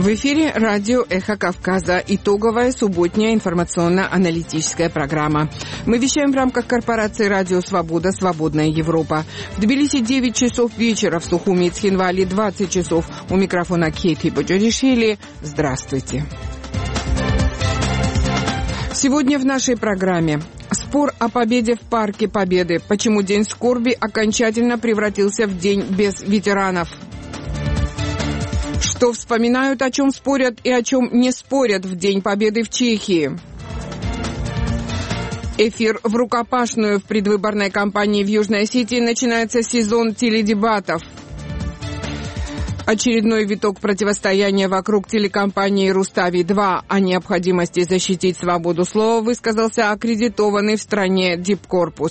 В эфире радио «Эхо Кавказа». Итоговая субботняя информационно-аналитическая программа. Мы вещаем в рамках корпорации «Радио Свобода. Свободная Европа». В Тбилиси 9 часов вечера, в Сухуми и Цхинвале 20 часов. У микрофона Кейти Боджоришвили. Здравствуйте. Сегодня в нашей программе спор о победе в Парке Победы. Почему День скорби окончательно превратился в День без ветеранов? Что вспоминают, о чем спорят и о чем не спорят в День Победы в Чехии? Эфир в рукопашную. В предвыборной кампании в Южной Осетии начинается сезон теледебатов. Очередной виток противостояния вокруг телекомпании «Рустави-2». О необходимости защитить свободу слова высказался аккредитованный в стране Дипкорпус.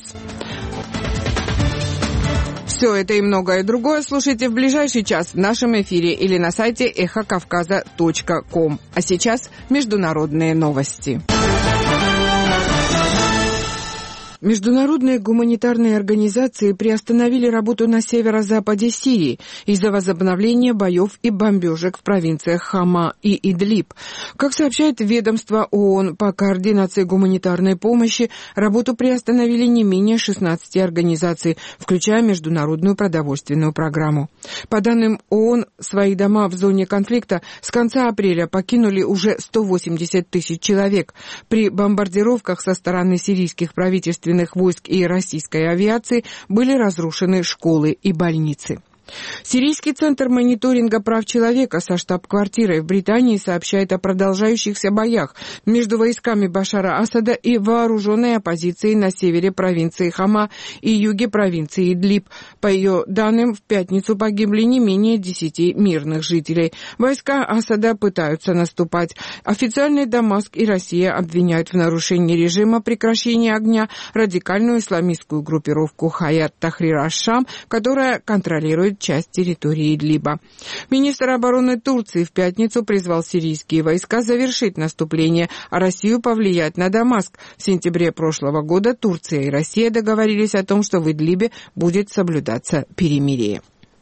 Все это и многое другое слушайте в ближайший час в нашем эфире или на сайте эхокавказа.ком. А сейчас международные новости. Международные гуманитарные организации приостановили работу на северо-западе Сирии из-за возобновления боев и бомбежек в провинциях Хама и Идлиб. Как сообщает ведомство ООН по координации гуманитарной помощи, работу приостановили не менее 16 организаций, включая Международную продовольственную программу. По данным ООН, свои дома в зоне конфликта с конца апреля покинули уже 180 тысяч человек. При бомбардировках со стороны сирийских правительственных войск и российской авиации были разрушены школы и больницы. Сирийский центр мониторинга прав человека со штаб-квартирой в Британии сообщает о продолжающихся боях между войсками Башара Асада и вооруженной оппозицией на севере провинции Хама и юге провинции Идлиб. По ее данным, в пятницу погибли не менее 10 мирных жителей. Войска Асада пытаются наступать. Официальный Дамаск и Россия обвиняют в нарушении режима прекращения огня радикальную исламистскую группировку Хаят Тахрир аш-Шам, которая контролирует часть территории Идлиба. Министр обороны Турции в пятницу призвал сирийские войска завершить наступление, а Россию повлиять на Дамаск. В сентябре прошлого года Турция и Россия договорились о том, что в Идлибе будет соблюдаться перемирие.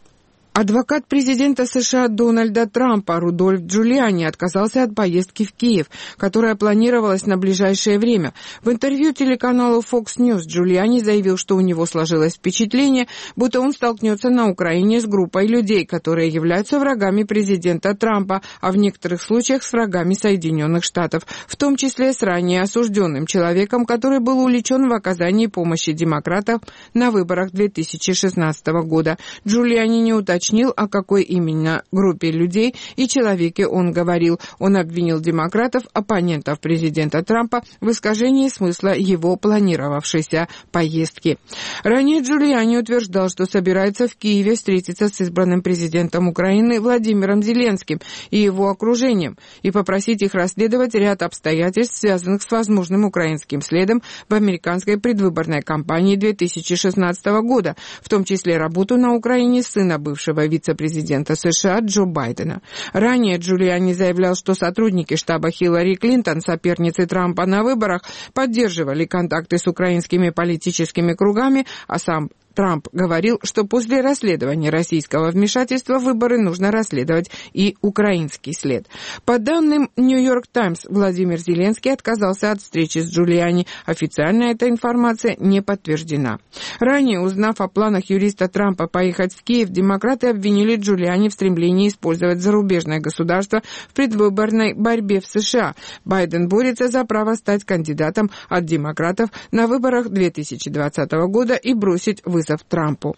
Адвокат президента США Дональда Трампа Рудольф Джулиани отказался от поездки в Киев, которая планировалась на ближайшее время. В интервью телеканалу Fox News Джулиани заявил, что у него сложилось впечатление, будто он столкнется на Украине с группой людей, которые являются врагами президента Трампа, а в некоторых случаях с врагами Соединенных Штатов, в том числе с ранее осужденным человеком, который был увлечен в оказании помощи демократам на выборах 2016 года. Джулиани не уточнил, о какой именно группе людей и человеке он говорил. Он обвинил демократов, оппонентов президента Трампа, в искажении смысла его планировавшейся поездки. Ранее Джулиани утверждал, что собирается в Киеве встретиться с избранным президентом Украины Владимиром Зеленским и его окружением и попросить их расследовать ряд обстоятельств, связанных с возможным украинским следом в американской предвыборной кампании 2016 года, в том числе работу на Украине сына бывшего вице-президента США Джо Байдена. Ранее Джулиани заявлял, что сотрудники штаба Хиллари Клинтон, соперницы Трампа на выборах, поддерживали контакты с украинскими политическими кругами, а сам Трамп говорил, что после расследования российского вмешательства в выборы нужно расследовать и украинский след. По данным «Нью-Йорк Таймс», Владимир Зеленский отказался от встречи с Джулиани. Официально эта информация не подтверждена. Ранее, узнав о планах юриста Трампа поехать в Киев, демократы обвинили Джулиани в стремлении использовать зарубежное государство в предвыборной борьбе в США. Байден борется за право стать кандидатом от демократов на выборах 2020 года и бросить вызов Трампу.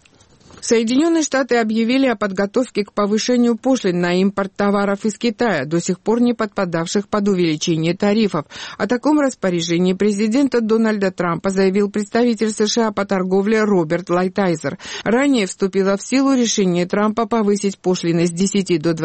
Соединенные Штаты объявили о подготовке к повышению пошлин на импорт товаров из Китая, до сих пор не подпадавших под увеличение тарифов. О таком распоряжении президента Дональда Трампа заявил представитель США по торговле Роберт Лайтайзер. Ранее вступило в силу решение Трампа повысить пошлины с 10 до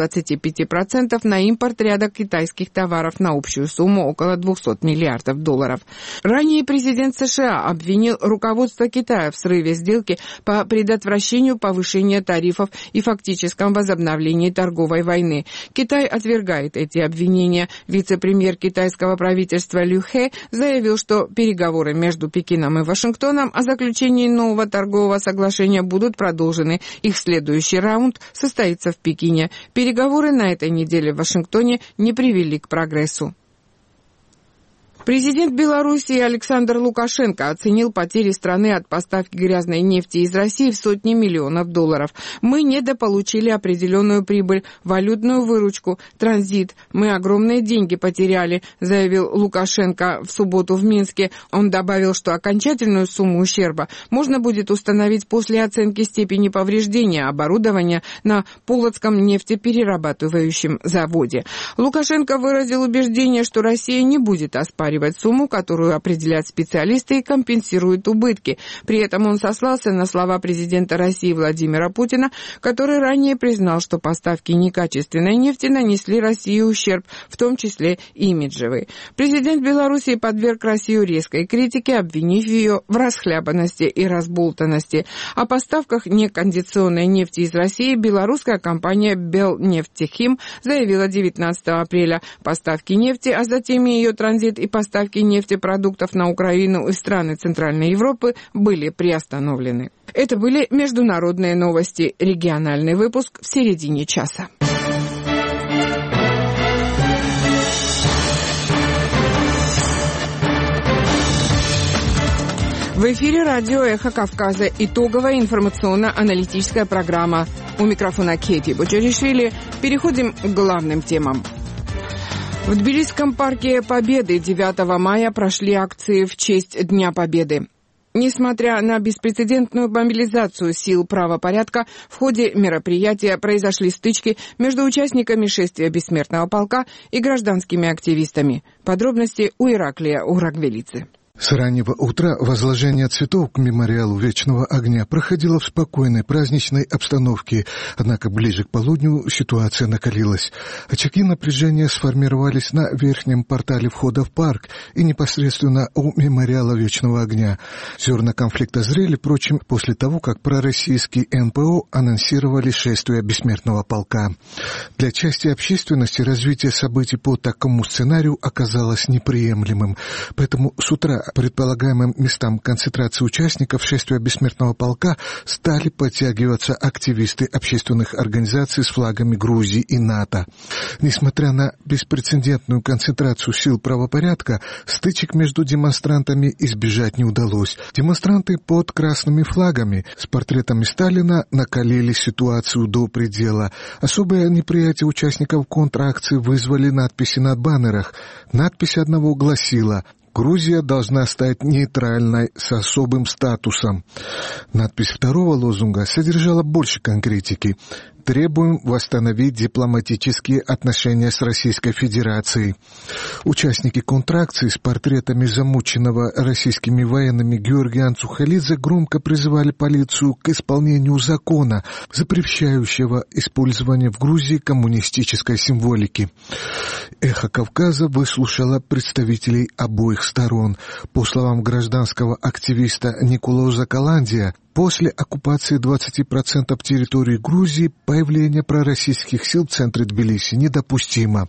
25% на импорт ряда китайских товаров на общую сумму около $200 миллиардов. Ранее президент США обвинил руководство Китая в срыве сделки по предотвращению допущению повышения тарифов и фактическом возобновлении торговой войны. Китай отвергает эти обвинения. Вице-премьер китайского правительства Лю Хэ заявил, что переговоры между Пекином и Вашингтоном о заключении нового торгового соглашения будут продолжены. Их следующий раунд состоится в Пекине. Переговоры на этой неделе в Вашингтоне не привели к прогрессу. Президент Беларуси Александр Лукашенко оценил потери страны от поставки грязной нефти из России в сотни миллионов долларов. Мы недополучили определенную прибыль, валютную выручку, транзит. Мы огромные деньги потеряли, заявил Лукашенко в субботу в Минске. Он добавил, что окончательную сумму ущерба можно будет установить после оценки степени повреждения оборудования на Полоцком нефтеперерабатывающем заводе. Лукашенко выразил убеждение, что Россия не будет оспаривать сумму, которую определяют специалисты, и компенсирует убытки. При этом он сослался на слова президента России Владимира Путина, который ранее признал, что поставки некачественной нефти нанесли России ущерб, в том числе имиджевый. Президент Беларуси подверг Россию резкой критике, обвинив ее в расхлябанности и разболтанности. О поставках некондиционной нефти из России белорусская компания «Белнефтехим» заявила 19 апреля. Поставки нефти, а затем и ее транзит и поставки нефтепродуктов на Украину и страны Центральной Европы были приостановлены. Это были международные новости. Региональный выпуск в середине часа. В эфире радио «Эхо Кавказа». Итоговая информационно-аналитическая программа. У микрофона Кети Бочаришвили. Переходим к главным темам. В Тбилисском парке Победы 9 мая прошли акции в честь Дня Победы. Несмотря на беспрецедентную мобилизацию сил правопорядка, в ходе мероприятия произошли стычки между участниками шествия Бессмертного полка и гражданскими активистами. Подробности у Ираклия Урагвелицы. С раннего утра возложение цветов к мемориалу Вечного огня проходило в спокойной праздничной обстановке, однако ближе к полудню ситуация накалилась. Очаги напряжения сформировались на верхнем портале входа в парк и непосредственно у мемориала Вечного огня. Зерна конфликта зрели, впрочем, после того, как пророссийские НПО анонсировали шествие Бессмертного полка. Для части общественности развитие событий по такому сценарию оказалось неприемлемым, поэтому с утра предполагаемым местам концентрации участников шествия Бессмертного полка стали подтягиваться активисты общественных организаций с флагами Грузии и НАТО. Несмотря на беспрецедентную концентрацию сил правопорядка, стычек между демонстрантами избежать не удалось. Демонстранты под красными флагами с портретами Сталина накалили ситуацию до предела. Особое неприятие участников контракции вызвали надписи на баннерах. Надпись одного гласила: «Грузия должна стать нейтральной с особым статусом». Надпись второго лозунга содержала больше конкретики. «Требуем восстановить дипломатические отношения с Российской Федерацией». Участники контракции с портретами замученного российскими военными Георгия Анцухалидзе громко призывали полицию к исполнению закона, запрещающего использование в Грузии коммунистической символики. «Эхо Кавказа» выслушало представителей обоих сторон. По словам гражданского активиста Николоза Каландия, после оккупации 20% территории Грузии появление пророссийских сил в центре Тбилиси недопустимо.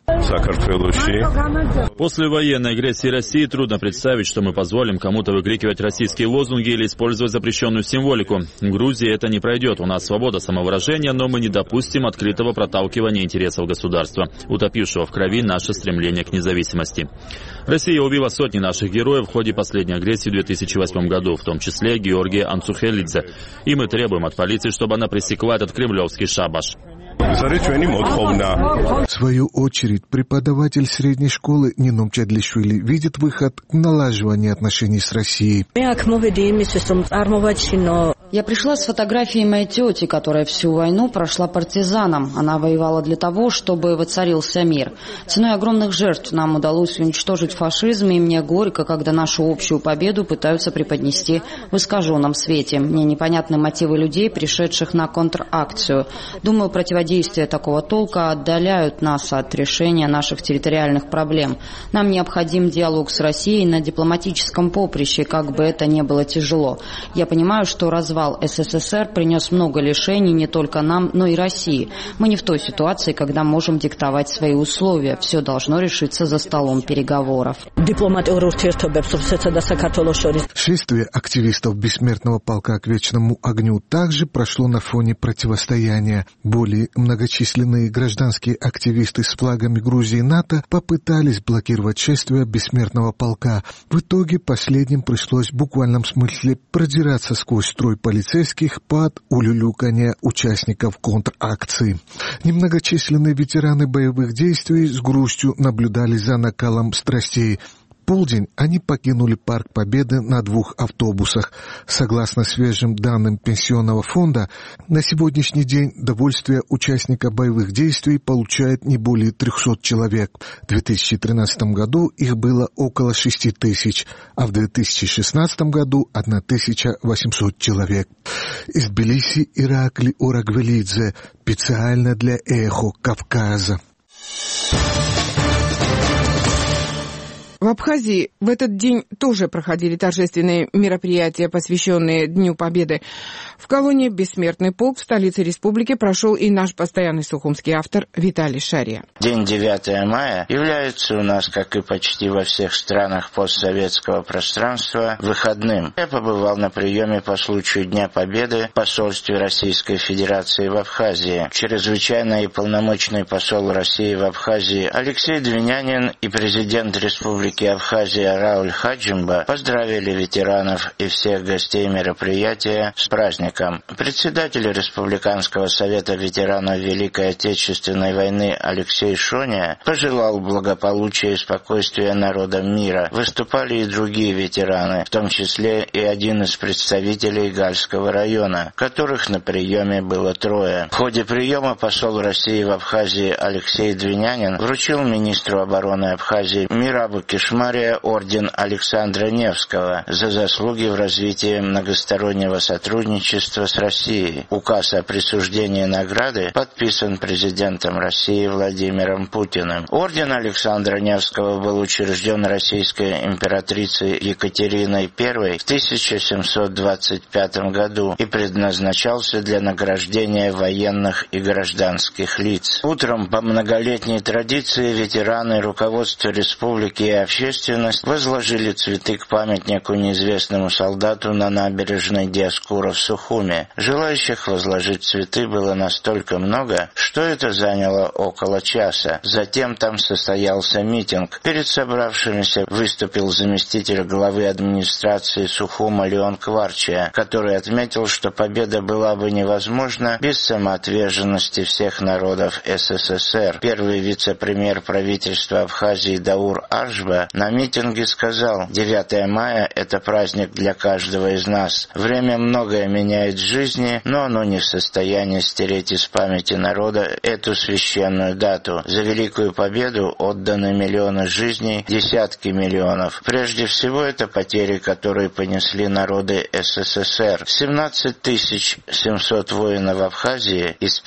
После военной агрессии России трудно представить, что мы позволим кому-то выкрикивать российские лозунги или использовать запрещенную символику. В Грузии это не пройдет. У нас свобода самовыражения, но мы не допустим открытого проталкивания интересов государства, утопившего в крови наше стремление к независимости. Россия убила сотни наших героев в ходе последней агрессии в 2008 году, в том числе Георгия Анцухалидзе. И мы требуем от полиции, чтобы она пресекла этот кремлевский шабаш. В свою очередь, преподаватель средней школы Нином Чадлишвили видит выход к налаживанию отношений с Россией. Я пришла с фотографией моей тети, которая всю войну прошла партизаном. Она воевала для того, чтобы воцарился мир. Ценой огромных жертв нам удалось уничтожить фашизм, и мне горько, когда нашу общую победу пытаются преподнести в искаженном свете. Мне непонятны мотивы людей, пришедших на контракцию. Думаю, противодействие такого толка отдаляют нас от решения наших территориальных проблем. Нам необходим диалог с Россией на дипломатическом поприще, как бы это ни было тяжело. Я понимаю, что развал развал СССР принес много лишений не только нам, но и России. Мы не в той ситуации, когда можем диктовать свои условия. Все должно решиться за столом переговоров. Шествие активистов Бессмертного полка к Вечному огню также прошло на фоне противостояния. Более многочисленные гражданские активисты с флагами Грузии и НАТО попытались блокировать шествие Бессмертного полка. В итоге последним пришлось в буквальном смысле продираться сквозь строй полицейских под улюлюканье участников контракции. Немногочисленные ветераны боевых действий с грустью наблюдали за накалом страстей. В полдень они покинули Парк Победы на 2 автобусах. Согласно свежим данным Пенсионного фонда, на сегодняшний день довольствие участника боевых действий получает не более 300 человек. В 2013 году их было около 6 тысяч, а в 2016 году 1800 человек. Из Тбилиси Иракли Орагвелидзе, специально для «Эхо Кавказа». В Абхазии в этот день тоже проходили торжественные мероприятия, посвященные Дню Победы. В колонии «Бессмертный полк» в столице республики прошел и наш постоянный сухумский автор Виталий Шария. День 9 мая является у нас, как и почти во всех странах постсоветского пространства, выходным. Я побывал на приеме по случаю Дня Победы в посольстве Российской Федерации в Абхазии. Чрезвычайный и полномочный посол России в Абхазии Алексей Двинянин и президент республики Абхазия Рауль Хаджимба поздравили ветеранов и всех гостей мероприятия с праздником. Председатель Республиканского совета ветеранов Великой Отечественной войны Алексей Шоня пожелал благополучия и спокойствия народам мира. Выступали и другие ветераны, в том числе и один из представителей Гальского района, которых на приеме было 3. В ходе приема посол России в Абхазии Алексей Двинянин вручил министру обороны Абхазии Мирабу Кишмария орден Александра Невского за заслуги в развитии многостороннего сотрудничества с Россией. Указ о присуждении награды подписан президентом России Владимиром Путиным. Орден Александра Невского был учрежден российской императрицей Екатериной I в 1725 году и предназначался для награждения военных и гражданских лиц. Утром по многолетней традиции ветераны, руководство республики и общественность возложили цветы к памятнику неизвестному солдату на набережной Диаскура в Сухуме. Желающих возложить цветы было настолько много, что это заняло около часа. Затем там состоялся митинг. Перед собравшимися выступил заместитель главы администрации Сухума Леон Кварчия, который отметил, что победа была бы невозможна без самоотверженности всех народов СССР. Первый вице-премьер правительства Абхазии Даур Ашба на митинге сказал: 9 мая – это праздник для каждого из нас. Время многое меняет в жизни, но оно не в состоянии стереть из памяти народа эту священную дату. За Великую Победу отданы миллионы жизней, десятки миллионов. Прежде всего, это потери, которые понесли народы СССР. 17 700 воинов в Абхазии из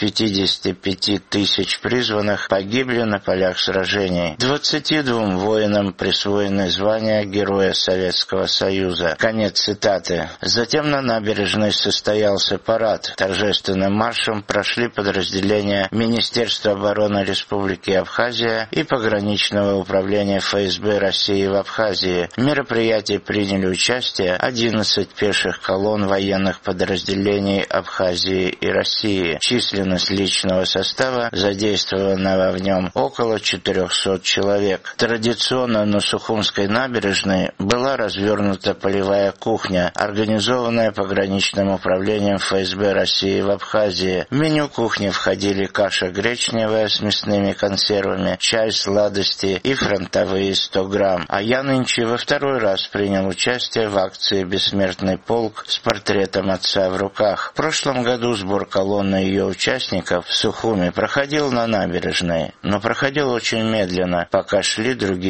55 тысяч призванных погибли на полях сражений. 22 воинам присвоены звания Героя Советского Союза. Конец цитаты. Затем на набережной состоялся парад. Торжественным маршем прошли подразделения Министерства обороны Республики Абхазия и пограничного управления ФСБ России в Абхазии. В мероприятии приняли участие 11 пеших колонн военных подразделений Абхазии и России. Численность личного состава, задействованного в нем, около 400 человек. Традиционно на Сухумской набережной была развернута полевая кухня, организованная пограничным управлением ФСБ России в Абхазии. В меню кухни входили каша гречневая с мясными консервами, чай, сладости и фронтовые 100 грамм. А я нынче во 2-й раз принял участие в акции «Бессмертный полк» с портретом отца в руках. В прошлом году сбор колонны ее участников в Сухуме проходил на набережной, но проходил очень медленно, пока шли другие мероприятия.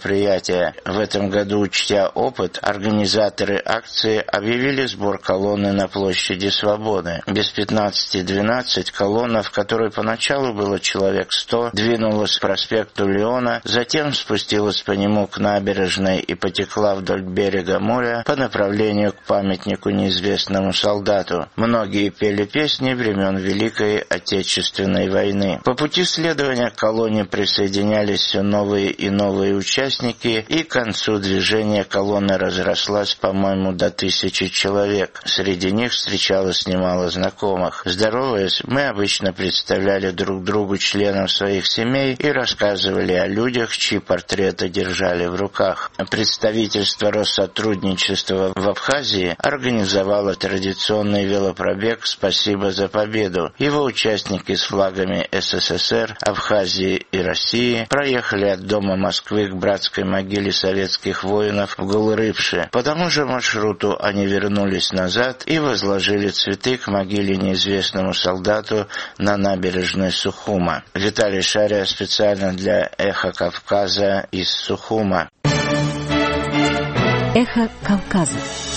мероприятия. В этом году, учтя опыт, организаторы акции объявили сбор колонны на площади Свободы. Без 15:12 колонна, в которой поначалу было человек 100, двинулась к проспекту Леона, затем спустилась по нему к набережной и потекла вдоль берега моря по направлению к памятнику неизвестному солдату. Многие пели песни времен Великой Отечественной войны. По пути следования к колонне присоединялись все новые и новые участники, и к концу движения колонна разрослась, по-моему, до 1000 человек. Среди них встречалось немало знакомых. Здороваясь, мы обычно представляли друг другу членов своих семей и рассказывали о людях, чьи портреты держали в руках. Представительство Россотрудничества в Абхазии организовало традиционный велопробег «Спасибо за победу». Его участники с флагами СССР, Абхазии и России проехали от Дома Москвы к братской могиле советских воинов в Гулрыбше. По тому же маршруту они вернулись назад и возложили цветы к могиле неизвестному солдату на набережной Сухума. Виталий Шария специально для «Эхо Кавказа» из Сухума. Эхо Кавказа.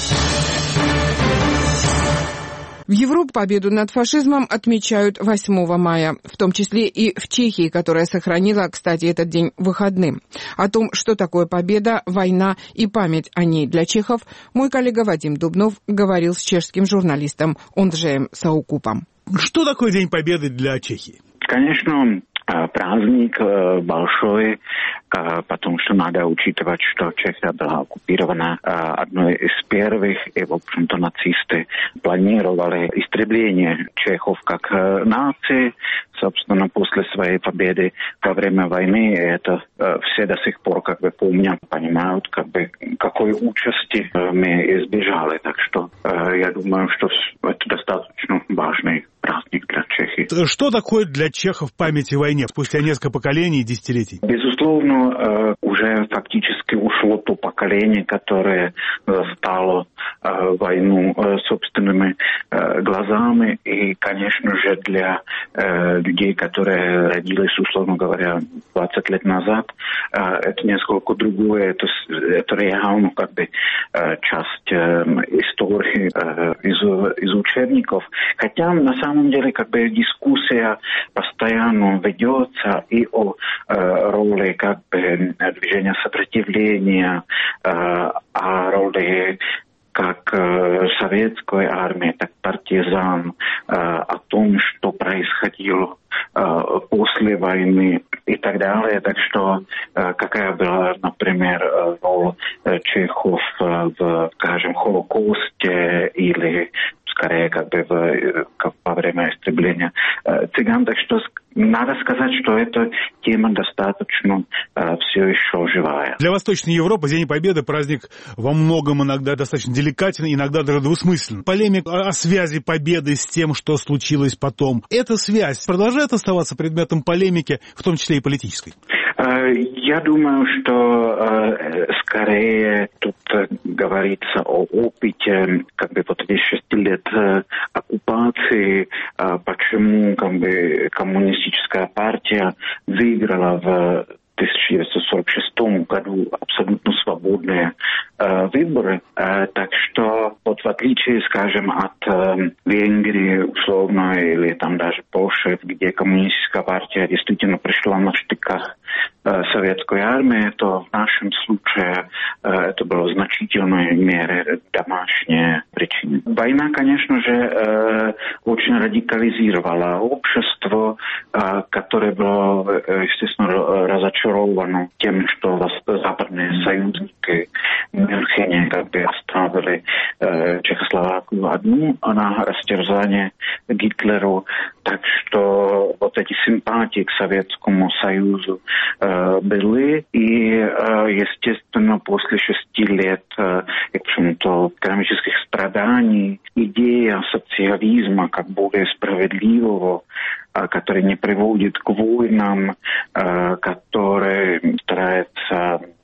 В Европе победу над фашизмом отмечают 8 мая, в том числе и в Чехии, которая сохранила, кстати, этот день выходным. О том, что такое победа, война и память о ней для чехов, мой коллега Вадим Дубнов говорил с чешским журналистом Онджеем Саукупом. Что такое День Победы для Чехии? Конечно, праздник большой, потому что надо учитывать, что Чехия была оккупирована одной из первых, и, в общем-то, нацисты планировали истребление чехов как нации, собственно, после своей победы во время войны. Это все до сих пор помнят, понимают, какой участи мы избежали. Так что я думаю, что это достаточно важный праздник для Чехии. Что такое для чехов память о войне спустя несколько поколений и десятилетий? Безусловно, уже фактически ушло то поколение, которое застало войну собственными глазами. И, конечно же, для людей, которые родились, условно говоря, 20 лет назад, это несколько другое. Это реально часть истории из учебников. Хотя, на самом деле, дискуссия постоянно ведется и о роли движения сопротивления, о роли как советской армии, так партизан, о том, что происходило после войны и так далее. Так что какая была, например, роль чехов в, скажем, Холокосте или скорее во время истребления цыган. Так что надо сказать, что эта тема достаточно все еще живая. Для Восточной Европы День Победы праздник во многом иногда достаточно деликатен, иногда даже двусмыслен. Полемика о связи победы с тем, что случилось потом. Эта связь продолжает оставаться предметом полемики, в том числе и политической? Я думаю, что скорее тут говорится о опыте эти 6 лет оккупации, почему коммунистическая партия выиграла в 1946 году абсолютно свободные выборы. Так что, в отличие, скажем, от Венгрии, условно, или там даже Польши, где коммунистическая партия действительно пришла на штыках советской армии, то в нашем случае это было в значительной мере домашняя причина. Война, конечно же, очень радикализировала общество, которое было, естественно, разочаровано тем, что западные союзники в Мюнхене оставили Чехословакию одну на растерзание Гитлеру. Так что эти симпатии к Советскому Союзу были. И, естественно, после 6 лет экономических страданий идея социализма как более справедливого, который не приводит к войнам, который старается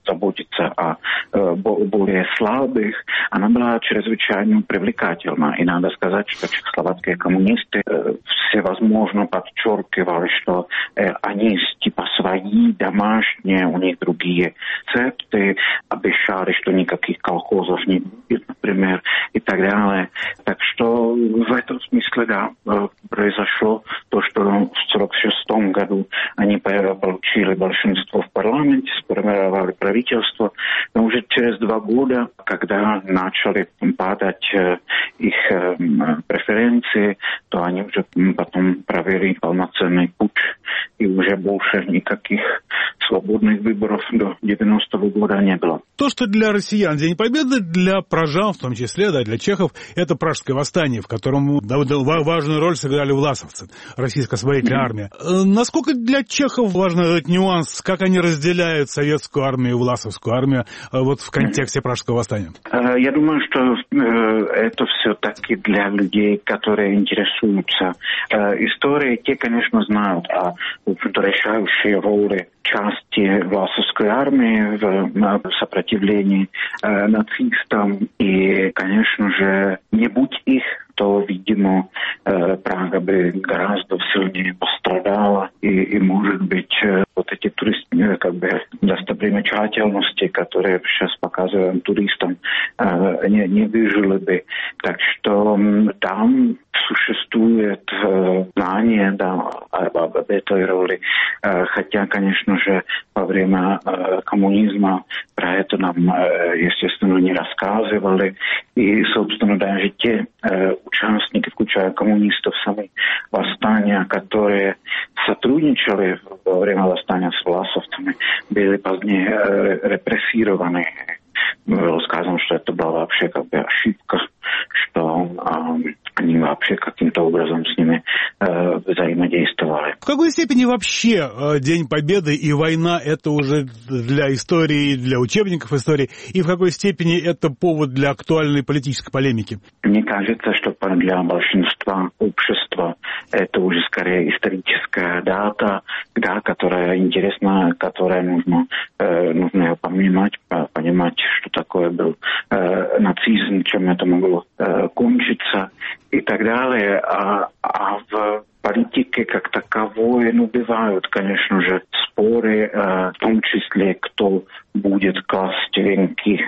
заботиться о более слабых, она была чрезвычайно привлекательна. И надо сказать, что чехословацкие коммунисты всевозможно подчеркивали, что они типа свои, домашние, у них другие рецепты, обещали, что никаких колхозов не будет, например, и так далее. Так что в этом смысле, да, произошло то, что в 1946 году они получили большинство в парламенте, сформировали правительство, но уже через 2 года, когда начали падать их преференции, то они уже потом провели полноценный путь, и уже больше никаких свободных выборов до 90-го года не было. То, что для россиян День Победы, для пражан, в том числе, да, для чехов, это Пражское восстание, в котором важную роль сыграли власовцы, российская освободительная армия. Насколько для чехов важен этот нюанс, как они разделяют советскую армию и власовскую армию вот в контексте Пражского восстания? Я думаю, что это все-таки для людей, которые интересуются историей, те, конечно, знают о решающей роли части власовской армии в сопротивлении нацистам. И, конечно же, не будь их, то, видимо, Прага бы гораздо сильнее пострадала. И может быть, вот эти достопримечательности, которые сейчас показываем туристам, не выжили бы. Так что там существует знание, да, об этой роли. Хотя, конечно же, во время коммунизма про это нам, естественно, не рассказывали. И, собственно, даже те участники, включая коммунистов, сами восстания, которые сотрудничали во время восстания с власовцами, были позднее репрессированы. Было сказано, что это была вообще как бы ошибка, что они вообще каким-то образом с ними взаимодействовали. В какой степени вообще День Победы и война это уже для истории, для учебников истории, и в какой степени это повод для актуальной политической полемики? Мне кажется, что для большинства общества это уже скорее историческая дата, да, которая интересна, которая нужно ее понимать, что такое был нацизм, чем это могло кончиться и так далее. А в политике как таковой, бывают, конечно же, споры, в том числе, кто будет класть венки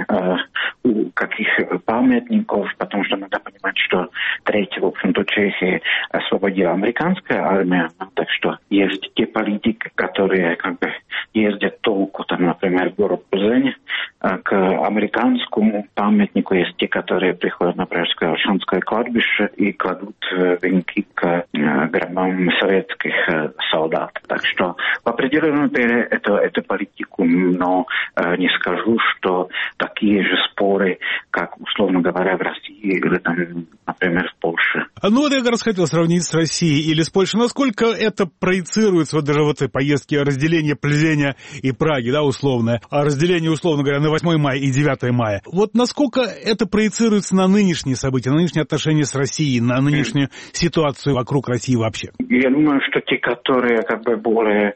у каких памятников, потому что надо понимать, что в общем-то, Чехии освободила американская армия, так что есть те политики, которые как бы ездят толку, там, например, в город Плзень, к американскому памятнику, есть те, которые приходят на Пражское Ольшанское кладбище и кладут венки к гробам советских солдат. Так что в определенной мере это политику, но не скажу, что такие же споры, как, условно говоря, в России или там, например, в Польше. Вот я как раз хотел сравнить с Россией или с Польшей. Насколько это проецируется, вот даже в этой поездке, разделение Плзеня и Праги, да, условное, а разделение, условно говоря, на 8 мая и 9 мая. Вот насколько это проецируется на нынешние события, на нынешние отношения с Россией, на нынешнюю ситуацию вокруг России вообще? Я думаю, что те, которые как бы более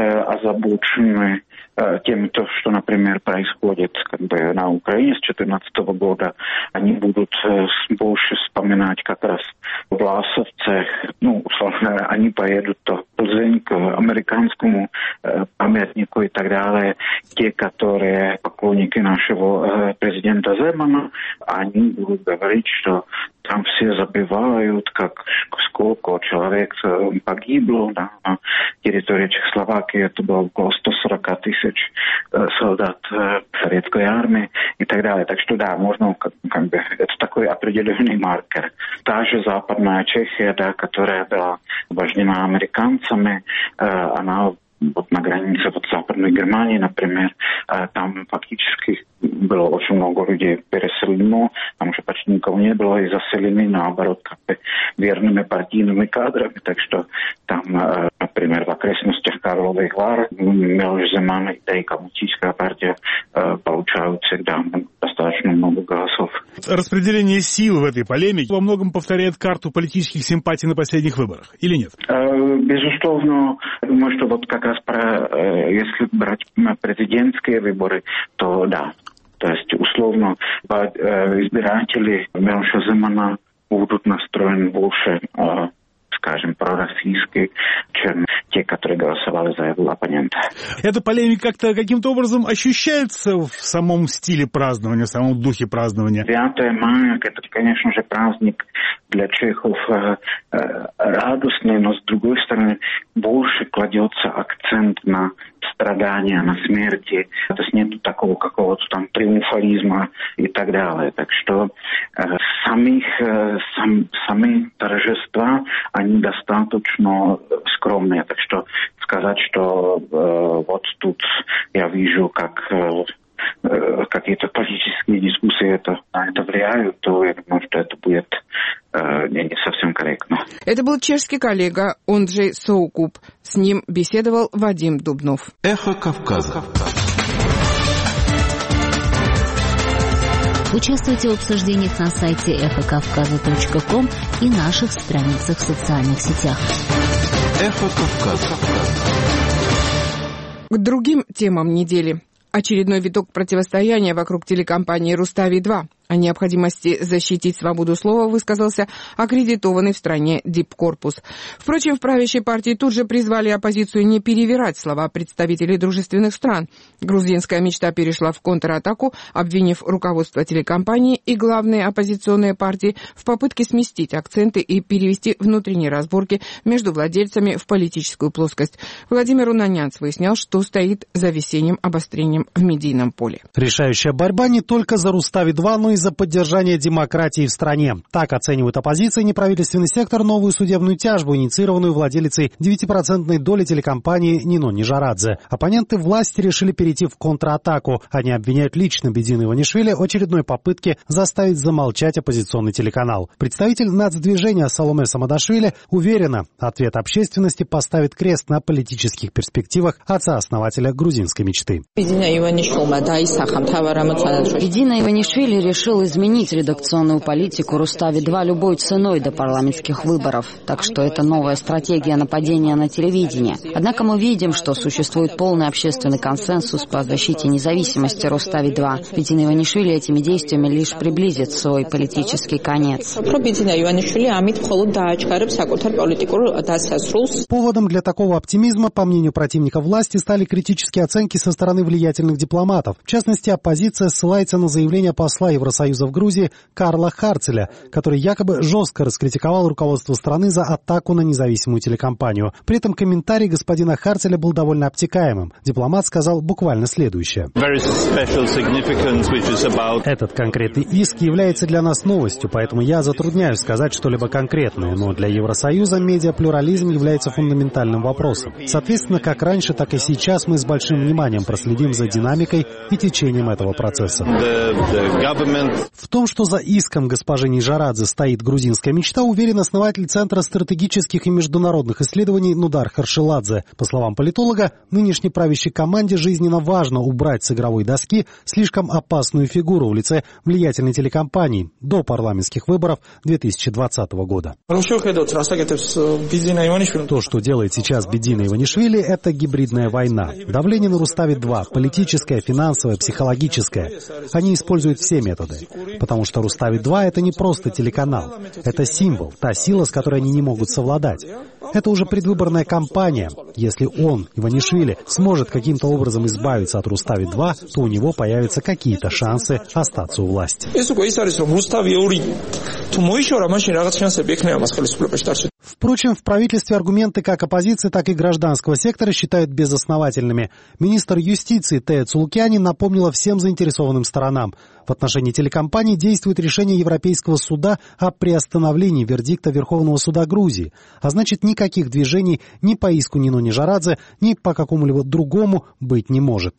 озабочены тем, что, например, происходит как бы на Украине с 2014 года, они будут больше вспоминать как раз власовцев. Условно, они поедут то в Плзень к американскому памятнику и так далее. Те, которые поклонники нашего президента Земана, они будут говорить, что там все забывают, сколько человек погибло, да, на территории Чехословакии. Это было около 140 тысяч солдат советской армии и так далее. Так что да, можно это такой определенный маркер. Та же Западная Чехия, да, которая была обожжена американцами, она вот на границе Западной Германии, например, там фактически было очень много людей переселено, там уже почти никого не было, и заселены, наоборот, как бы верными партийными кадрами, так что там например, в окрестностях Карловых Вар Милош Земан и Коммунистическая партия получают всегда достаточно много голосов. Распределение сил в этой полемике во многом повторяет карту политических симпатий на последних выборах, или нет? Безусловно, думаю, что вот как раз если брать президентские выборы, то да. То есть, условно, избиратели Милоша Земана будут настроены больше, скажем, пророссийски, чем те, которые голосовали за его оппонента. Эта полемика как-то каким-то образом ощущается в самом стиле празднования, в самом духе празднования? 9 мая – это, конечно же, праздник для чехов радостный, но, с другой стороны, больше кладется акцент на страдания, на смерти. То есть нет такого какого-то там триумфализма и так далее. Так что сами торжества, они достаточно скромные. Так что сказать, что вот тут я вижу, как какие-то политические дискуссии на это влияют, то я думаю, что это будет не совсем корректно. Это был чешский коллега Онджей Соукуб. С ним беседовал Вадим Дубнов. Эхо Кавказа. Участвуйте в обсуждениях на сайте эхокавказа.ком и наших страницах в социальных сетях. Эхо Кавказа. К другим темам недели. Очередной виток противостояния вокруг телекомпании «Рустави-2». О необходимости защитить свободу слова высказался аккредитованный в стране Дипкорпус. Впрочем, в правящей партии тут же призвали оппозицию не перевирать слова представителей дружественных стран. Грузинская мечта перешла в контратаку, обвинив руководство телекомпании и главные оппозиционные партии в попытке сместить акценты и перевести внутренние разборки между владельцами в политическую плоскость. Владимир Унанянц выяснял, что стоит за весенним обострением в медийном поле. Решающая борьба не только за Рустави-2, но и за поддержание демократии в стране. Так оценивает оппозиция, неправительственный сектор, новую судебную тяжбу, инициированную владелицей 9% доли телекомпании Нино Нижарадзе. Оппоненты власти решили перейти в контратаку. Они обвиняют лично Бедина Иванишвили в очередной попытке заставить замолчать оппозиционный телеканал. Представитель нацдвижения Саломе Самадашвили уверена, ответ общественности поставит крест на политических перспективах отца-основателя грузинской мечты. Бедина Иванишвили решил изменить редакционную политику Рустави-2 любой ценой до парламентских выборов. Так что это новая стратегия нападения на телевидение. Однако мы видим, что существует полный общественный консенсус по защите независимости Рустави-2. Бедина Иванишвили этими действиями лишь приблизит свой политический конец. Поводом для такого оптимизма, по мнению противников власти, стали критические оценки со стороны влиятельных дипломатов. В частности, оппозиция ссылается на заявление посла Евросоюза в Грузии Карла Харцеля, который якобы жестко раскритиковал руководство страны за атаку на независимую телекомпанию. При этом комментарий господина Харцеля был довольно обтекаемым. Дипломат сказал буквально следующее. Этот конкретный иск является для нас новостью, поэтому я затрудняюсь сказать что-либо конкретное, но для Евросоюза медиаплюрализм является фундаментальным вопросом. Соответственно, как раньше, так и сейчас мы с большим вниманием проследим за динамикой и течением этого процесса. В том, что за иском госпожи Нижарадзе стоит грузинская мечта, уверен основатель Центра стратегических и международных исследований Нудар Харшеладзе. По словам политолога, нынешней правящей команде жизненно важно убрать с игровой доски слишком опасную фигуру в лице влиятельной телекомпании до парламентских выборов 2020 года. То, что делает сейчас Бедина Иванишвили, это гибридная война. Давление на Рустави-2, политическое, финансовое, психологическое. Они используют все методы. Потому что Рустави-2 — это не просто телеканал. Это символ, та сила, с которой они не могут совладать. Это уже предвыборная кампания. Если он, Иванишвили, сможет каким-то образом избавиться от Рустави-2, то у него появятся какие-то шансы остаться у власти. Впрочем, в правительстве аргументы как оппозиции, так и гражданского сектора считают безосновательными. Министр юстиции Тея Цулукяни напомнила всем заинтересованным сторонам: В отношении телекомпаний действует решение Европейского суда о приостановлении вердикта Верховного суда Грузии, а значит, никаких движений ни по иску Нино Нижарадзе, ни по какому-либо другому быть не может.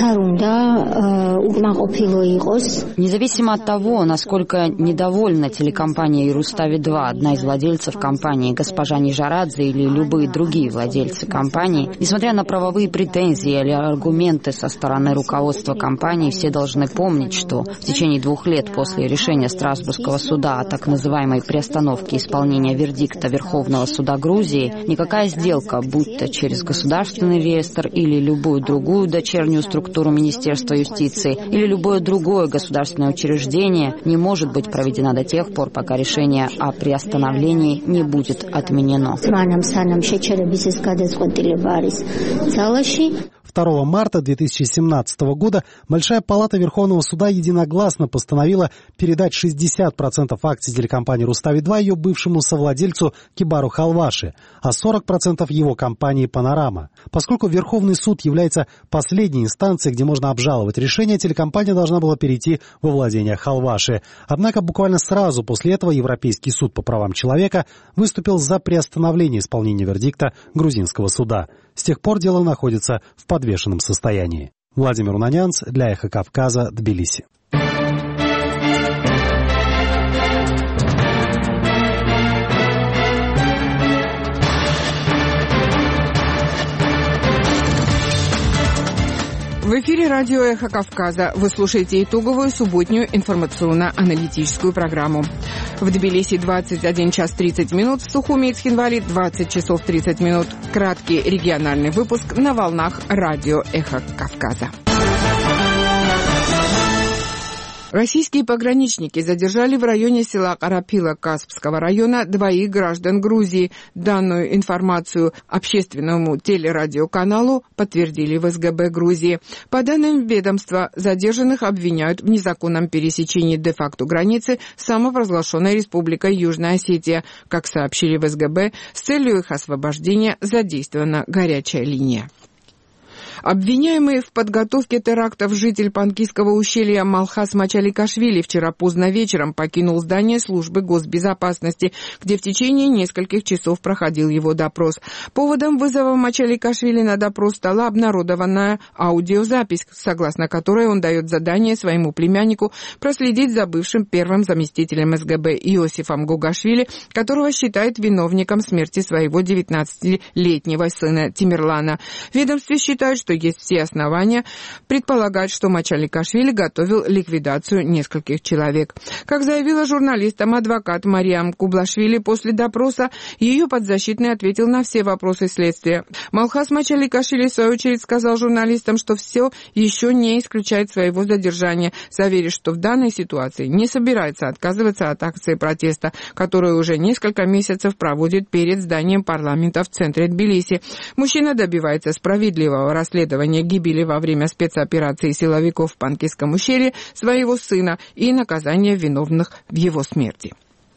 Независимо от того, насколько недовольна телекомпания «Рустави-2», одна из владельцев компании, госпожа Нижарадзе или любые другие владельцы компании, несмотря на правовые претензии или аргументы со стороны руководства компании, все должны помнить, что в течение 2 лет после решения Страсбургского суда о так называемой приостановке исполнения вердикта Верховного суда Грузии никакая сделка, будь то через государственный реестр или любую другую дочернюю структуру Министерства юстиции или любое другое государственное учреждение, не может быть проведена до тех пор, пока решение о приостановлении не будет отменено. 2 марта 2017 года Большая палата Верховного суда единогласно постановила передать 60% акций телекомпании «Рустави-2» ее бывшему совладельцу Кибару Халваши, а 40% его компании «Панорама». Поскольку Верховный суд является последней инстанцией, где можно обжаловать решение, телекомпания должна была перейти во владение Халваши. Однако буквально сразу после этого Европейский суд по правам человека выступил за приостановление исполнения вердикта грузинского суда. С тех пор дело находится в подвешенном состоянии. Владимир Унанянц для «Эхо Кавказа», Тбилиси. В эфире радио «Эхо Кавказа». Вы слушаете итоговую субботнюю информационно-аналитическую программу. В Тбилиси 21 час 30 минут, в Сухуми и Цхинвале 20 часов 30 минут. Краткий региональный выпуск на волнах радио «Эхо Кавказа». Российские пограничники задержали в районе села Карапила Каспского района 2 граждан Грузии. Данную информацию общественному телерадиоканалу подтвердили в СГБ Грузии. По данным ведомства, задержанных обвиняют в незаконном пересечении де-факто границы с самопровозглашенной республикой Южная Осетия. Как сообщили в СГБ, с целью их освобождения задействована горячая линия. Обвиняемый в подготовке терактов житель Панкисского ущелья Малхас Мачаликашвили вчера поздно вечером покинул здание службы госбезопасности, где в течение нескольких часов проходил его допрос. Поводом вызова Мачаликашвили на допрос стала обнародованная аудиозапись, согласно которой он дает задание своему племяннику проследить за бывшим первым заместителем СГБ Иосифом Гугашвили, которого считает виновником смерти своего 19-летнего сына Тимирлана. В ведомстве считают, что есть все основания предполагать, что Мачаликашвили готовил ликвидацию нескольких человек. Как заявила журналистам адвокат Мариам Кублашвили после допроса, ее подзащитный ответил на все вопросы следствия. Малхас Мачаликашвили, в свою очередь, сказал журналистам, что все еще не исключает своего задержания, заверив, что в данной ситуации не собирается отказываться от акции протеста, которую уже несколько месяцев проводит перед зданием парламента в центре Тбилиси. Мужчина добивается справедливого расследования гибели во время спецоперации силовиков в Панкисском ущелье своего сына и наказания виновных в его смерти.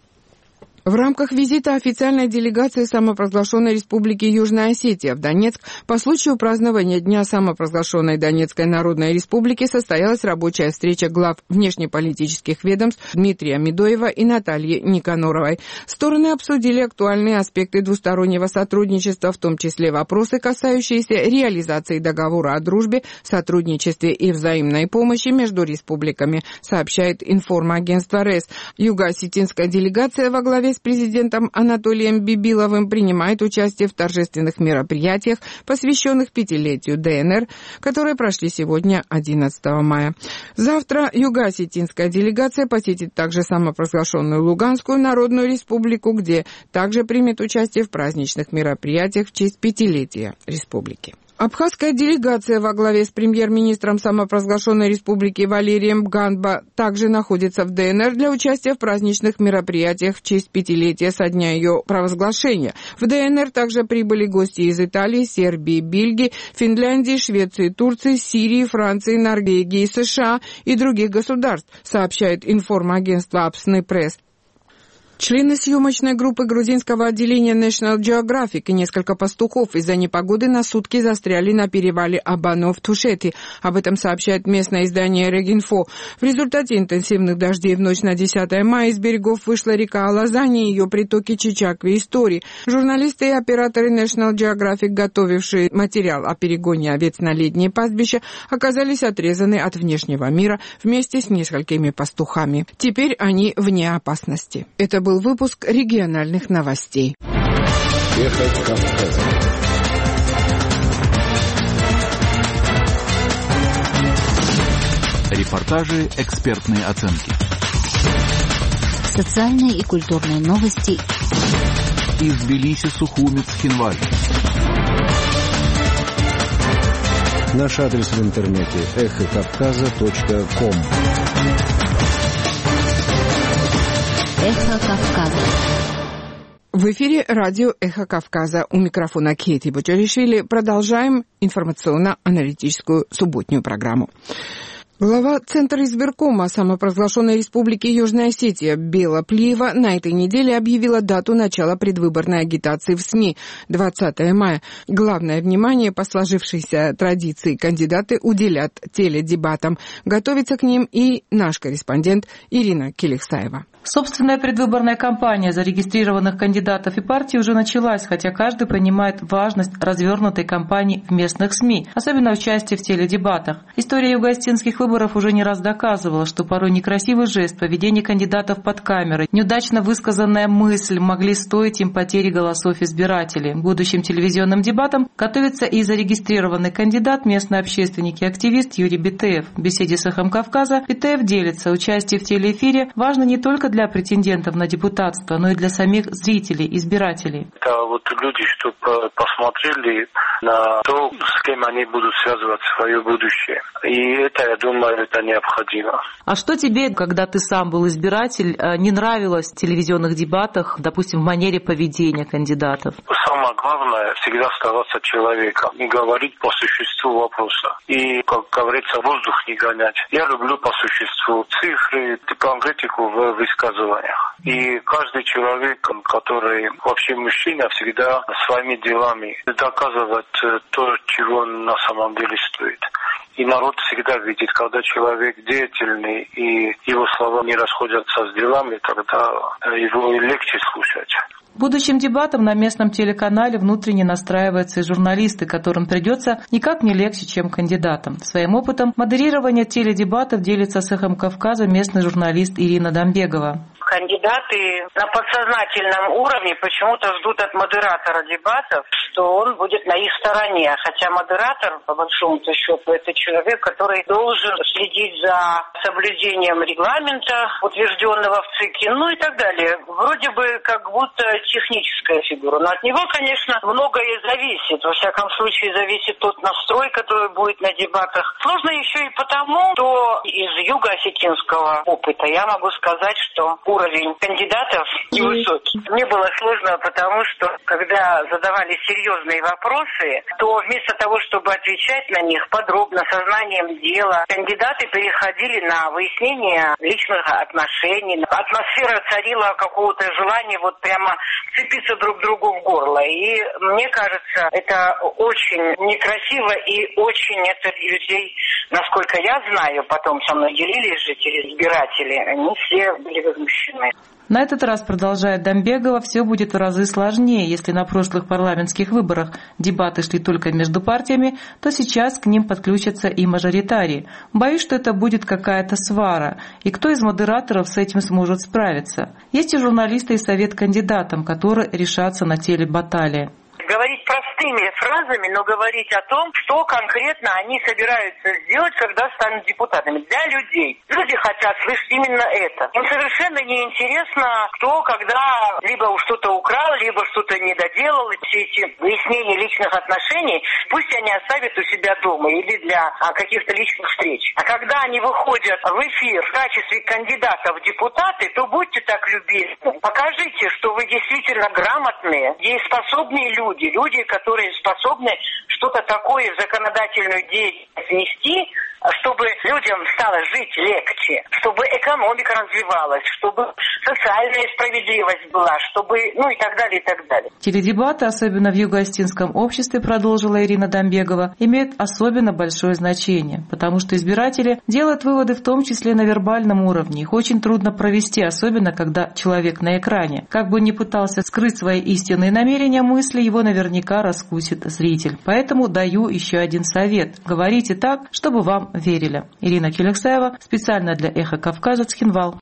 В рамках визита официальной делегации самопровозглашенной Республики Южная Осетия в Донецк по случаю празднования Дня самопровозглашенной Донецкой Народной Республики состоялась рабочая встреча глав внешнеполитических ведомств Дмитрия Медоева и Натальи Никаноровой. Стороны обсудили актуальные аспекты двустороннего сотрудничества, в том числе вопросы, касающиеся реализации договора о дружбе, сотрудничестве и взаимной помощи между республиками, сообщает информагентство РЭС. Юго-осетинская делегация во главе с президентом Анатолием Бибиловым принимает участие в торжественных мероприятиях, посвященных 5-летию ДНР, которые прошли сегодня, 11 мая. Завтра юго-осетинская делегация посетит также самопровозглашенную Луганскую Народную Республику, где также примет участие в праздничных мероприятиях в честь 5-летия республики. Абхазская делегация во главе с премьер-министром самопровозглашенной республики Валерием Ганба также находится в ДНР для участия в праздничных мероприятиях в честь 5-летия со дня ее провозглашения. В ДНР также прибыли гости из Италии, Сербии, Бельгии, Финляндии, Швеции, Турции, Сирии, Франции, Норвегии, США и других государств, сообщает информагентство Апсны Пресс. Члены съемочной группы грузинского отделения National Geographic и несколько пастухов из-за непогоды на сутки застряли на перевале Абано в Тушети. Об этом сообщает местное издание Регинфо. В результате интенсивных дождей в ночь на 10 мая из берегов вышла река Алазани и ее притоки Чичакви и Стори. Журналисты и операторы National Geographic, готовившие материал о перегоне овец на летнее пастбище, оказались отрезаны от внешнего мира вместе с несколькими пастухами. Теперь они вне опасности. Это был выпуск региональных новостей. Эхо Кавказа. Репортажи, экспертные оценки. Социальные и культурные новости. Из Тбилиси, Сухуми, Цхинвали. Наш адрес в интернете эхокавказа.ком. Эхо Кавказа. В эфире радио «Эхо Кавказа». У микрофона Кейти Бочаришвили. Продолжаем информационно-аналитическую субботнюю программу. Глава Центра избиркома самопровозглашенной республики Южная Осетия Бела Плиева на этой неделе объявила дату начала предвыборной агитации в СМИ – 20 мая. Главное внимание по сложившейся традиции кандидаты уделят теледебатам. Готовится к ним и наш корреспондент Ирина Келихсаева. Собственная предвыборная кампания зарегистрированных кандидатов и партий уже началась, хотя каждый понимает важность развернутой кампании в местных СМИ, особенно участие в теледебатах. История юго-осетинских выборов уже не раз доказывала, что порой некрасивый жест, поведение кандидатов под камерой, неудачно высказанная мысль могли стоить им потери голосов избирателей. К будущим телевизионным дебатам готовится и зарегистрированный кандидат, местный общественник и активист Юрий Битеев. В беседе с «Эхом Кавказа» Битеев делится: участие в телеэфире важно не только для претендентов на депутатство, но и для самих зрителей, избирателей. Это вот люди, чтобы посмотрели на то, с кем они будут связывать свое будущее. И это, я думаю, это необходимо. А что тебе, когда ты сам был избиратель, не нравилось в телевизионных дебатах, допустим, в манере поведения кандидатов? Самое главное, всегда оставаться человеком, не говорить по существу вопроса. И, как говорится, воздух не гонять. Я люблю по существу цифры, конкретику в высказываниях. И каждый человек, который вообще мужчина, всегда своими делами доказывает то, чего он на самом деле стоит. И народ всегда видит, когда человек деятельный и его слова не расходятся с делами, тогда его легче слушать. Будущим дебатам на местном телеканале внутренне настраиваются и журналисты, которым придется никак не легче, чем кандидатам. Своим опытом модерирования теледебатов делится с «Эхом Кавказа» местный журналист Ирина Дамбегова. Кандидаты на подсознательном уровне почему-то ждут от модератора дебатов, что он будет на их стороне. Хотя модератор, по большому-то счету, это человек, который должен следить за соблюдением регламента, утвержденного в ЦИКе, ну и так далее. Вроде бы как будто техническая фигура. Но от него, конечно, многое зависит. Во всяком случае, зависит тот настрой, который будет на дебатах. Сложно еще и потому, что из юго-осетинского опыта я могу сказать, что уровень кандидатов невысокий. Мне было сложно, потому что, когда задавали серьезные вопросы, то вместо того, чтобы отвечать на них подробно, сознанием дела, кандидаты переходили на выяснение личных отношений. Атмосфера царила какого-то желания вот прямо цепиться друг другу в горло. И мне кажется, это очень некрасиво и очень это людей, насколько я знаю, потом со мной делились же избиратели, они все были возмущены. На этот раз, продолжает Дамбегова, все будет в разы сложнее. Если на прошлых парламентских выборах дебаты шли только между партиями, то сейчас к ним подключатся и мажоритарии. Боюсь, что это будет какая-то свара. И кто из модераторов с этим сможет справиться? Есть и журналисты и совет кандидатам, которые решатся на телебаталии. Говорить простыми фразами, но говорить о том, что конкретно они собираются сделать, когда станут депутатами. Для людей. Люди хотят слышать именно это. Им совершенно неинтересно, кто когда либо что-то украл, либо что-то не доделал. Все эти выяснения личных отношений пусть они оставят у себя дома или для каких-то личных встреч. А когда они выходят в эфир в качестве кандидатов в депутаты, то будьте так любезны. Покажите, что вы действительно грамотные, дееспособные люди, которые способны что-то такое в законодательную деятельность внести, чтобы людям стало жить легче, чтобы экономика развивалась, чтобы социальная справедливость была, чтобы, и так далее, и так далее. Теледебаты, особенно в юго-остинском обществе, продолжила Ирина Домбегова, имеют особенно большое значение, потому что избиратели делают выводы в том числе на вербальном уровне. Их очень трудно провести, особенно когда человек на экране. Как бы ни пытался скрыть свои истинные намерения, мысли его наверняка раскусит зритель. Поэтому даю еще один совет. Говорите так, чтобы вам верили. Ирина Келексаева, специально для «Эхо Кавказа», Цхинвал.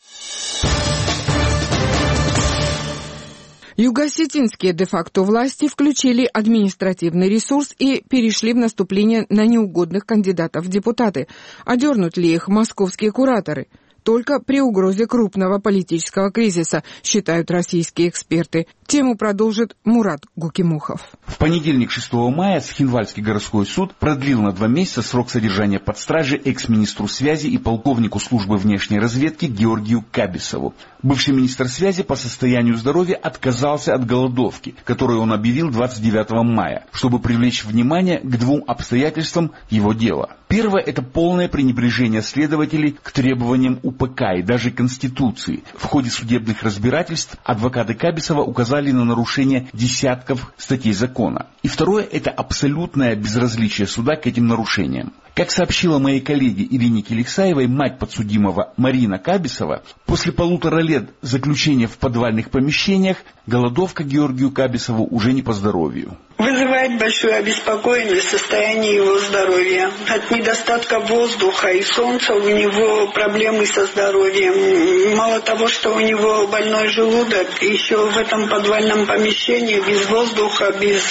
Юго-осетинские де-факто власти включили административный ресурс и перешли в наступление на неугодных кандидатов в депутаты. Одернут ли их московские кураторы? Только при угрозе крупного политического кризиса, считают российские эксперты. Тему продолжит Мурат Гукимухов. В понедельник, 6 мая, Цхинвальский городской суд продлил на 2 месяца срок содержания под стражей экс-министру связи и полковнику службы внешней разведки Георгию Кабисову. Бывший министр связи по состоянию здоровья отказался от голодовки, которую он объявил 29 мая, чтобы привлечь внимание к 2 обстоятельствам его дела. Первое – это полное пренебрежение следователей к требованиям УПК и даже Конституции. В ходе судебных разбирательств адвокаты Кабисова указали на нарушение десятков статей закона. И второе – это абсолютное безразличие суда к этим нарушениям. Как сообщила моей коллеге Ирине Келексаевой, мать подсудимого Марина Кабисова, после 1,5 лет заключения в подвальных помещениях голодовка Георгию Кабисову уже не по здоровью. Вызывает большую обеспокоенность состояние его здоровья. От недостатка воздуха и солнца у него проблемы со здоровьем. Мало того, что у него больной желудок, еще в этом подвальном помещении без воздуха, без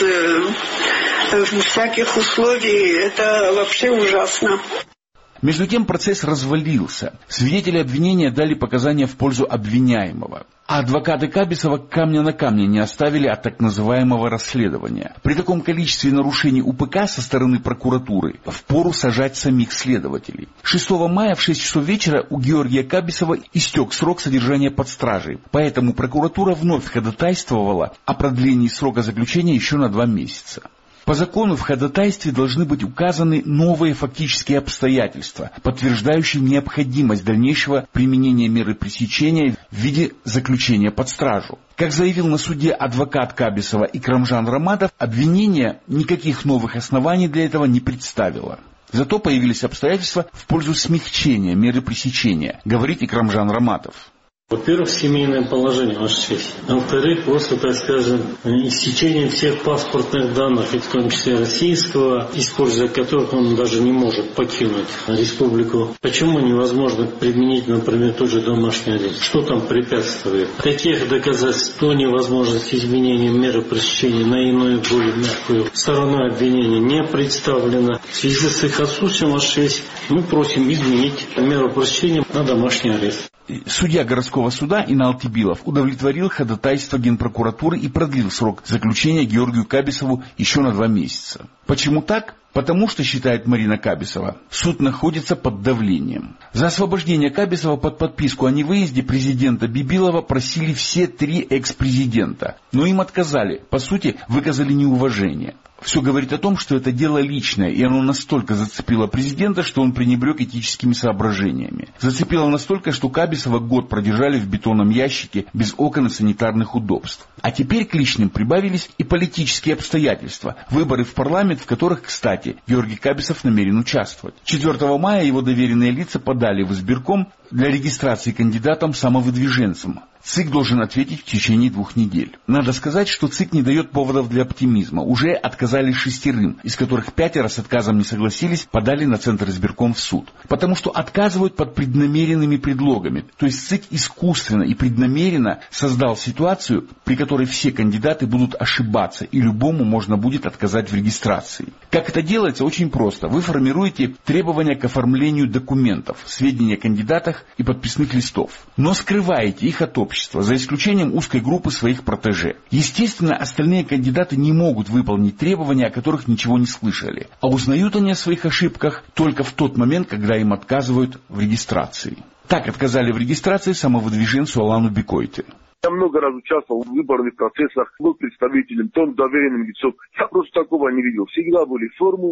всяких условий, это вообще ужасно. Между тем процесс развалился. Свидетели обвинения дали показания в пользу обвиняемого. А адвокаты Кабисова камня на камне не оставили от так называемого расследования. При таком количестве нарушений УПК со стороны прокуратуры впору сажать самих следователей. 6 мая в 6 часов вечера у Георгия Кабисова истек срок содержания под стражей. Поэтому прокуратура вновь ходатайствовала о продлении срока заключения еще на 2 месяца. По закону в ходатайстве должны быть указаны новые фактические обстоятельства, подтверждающие необходимость дальнейшего применения меры пресечения в виде заключения под стражу. Как заявил на суде адвокат Кабисова Икрамжан Раматов, обвинение никаких новых оснований для этого не представило. Зато появились обстоятельства в пользу смягчения меры пресечения, говорит Икрамжан Раматов. Во-первых, семейное положение, Ваша честь. А во-вторых, просто, так скажем, иссечение всех паспортных данных, и в том числе российского, используя которых он даже не может покинуть республику. Почему невозможно применить, например, тот же домашний арест? Что там препятствует? Таких доказательств то невозможность изменения меры пресечения на иную, более мягкую сторону обвинения не представлено. В связи с их отсутствием, Ваша честь, мы просим изменить меру пресечения на домашний арест. Судья городского суда Инал Тибилов удовлетворил ходатайство Генпрокуратуры и продлил срок заключения Георгию Кабисову еще на 2 месяца. Почему так? Потому что, считает Марина Кабисова, суд находится под давлением. За освобождение Кабисова под подписку о невыезде президента Бибилова просили все 3 экс-президента, но им отказали, по сути, выказали неуважение. Все говорит о том, что это дело личное, и оно настолько зацепило президента, что он пренебрег этическими соображениями. Зацепило настолько, что Кабисова год продержали в бетонном ящике без окон и санитарных удобств. А теперь к личным прибавились и политические обстоятельства, выборы в парламент, в которых, кстати, Георгий Кабисов намерен участвовать. 4 мая его доверенные лица подали в избирком для регистрации кандидатом-самовыдвиженцем. ЦИК должен ответить в течение 2 недель. Надо сказать, что ЦИК не дает поводов для оптимизма. Уже отказали 6, из которых 5 с отказом не согласились, подали на Центр избирком в суд. Потому что отказывают под преднамеренными предлогами. То есть ЦИК искусственно и преднамеренно создал ситуацию, при которой все кандидаты будут ошибаться, и любому можно будет отказать в регистрации. Как это делается? Очень просто. Вы формируете требования к оформлению документов, сведения о кандидатах и подписных листов, но скрываете их от общества, за исключением узкой группы своих протеже. Естественно, остальные кандидаты не могут выполнить требования, о которых ничего не слышали, а узнают они о своих ошибках только в тот момент, когда им отказывают в регистрации. Так отказали в регистрации самовыдвиженцу Алану Бекойте. Я много раз участвовал в выборных процессах, был представителем, том доверенным лицом. Я просто такого не видел. Всегда были формы,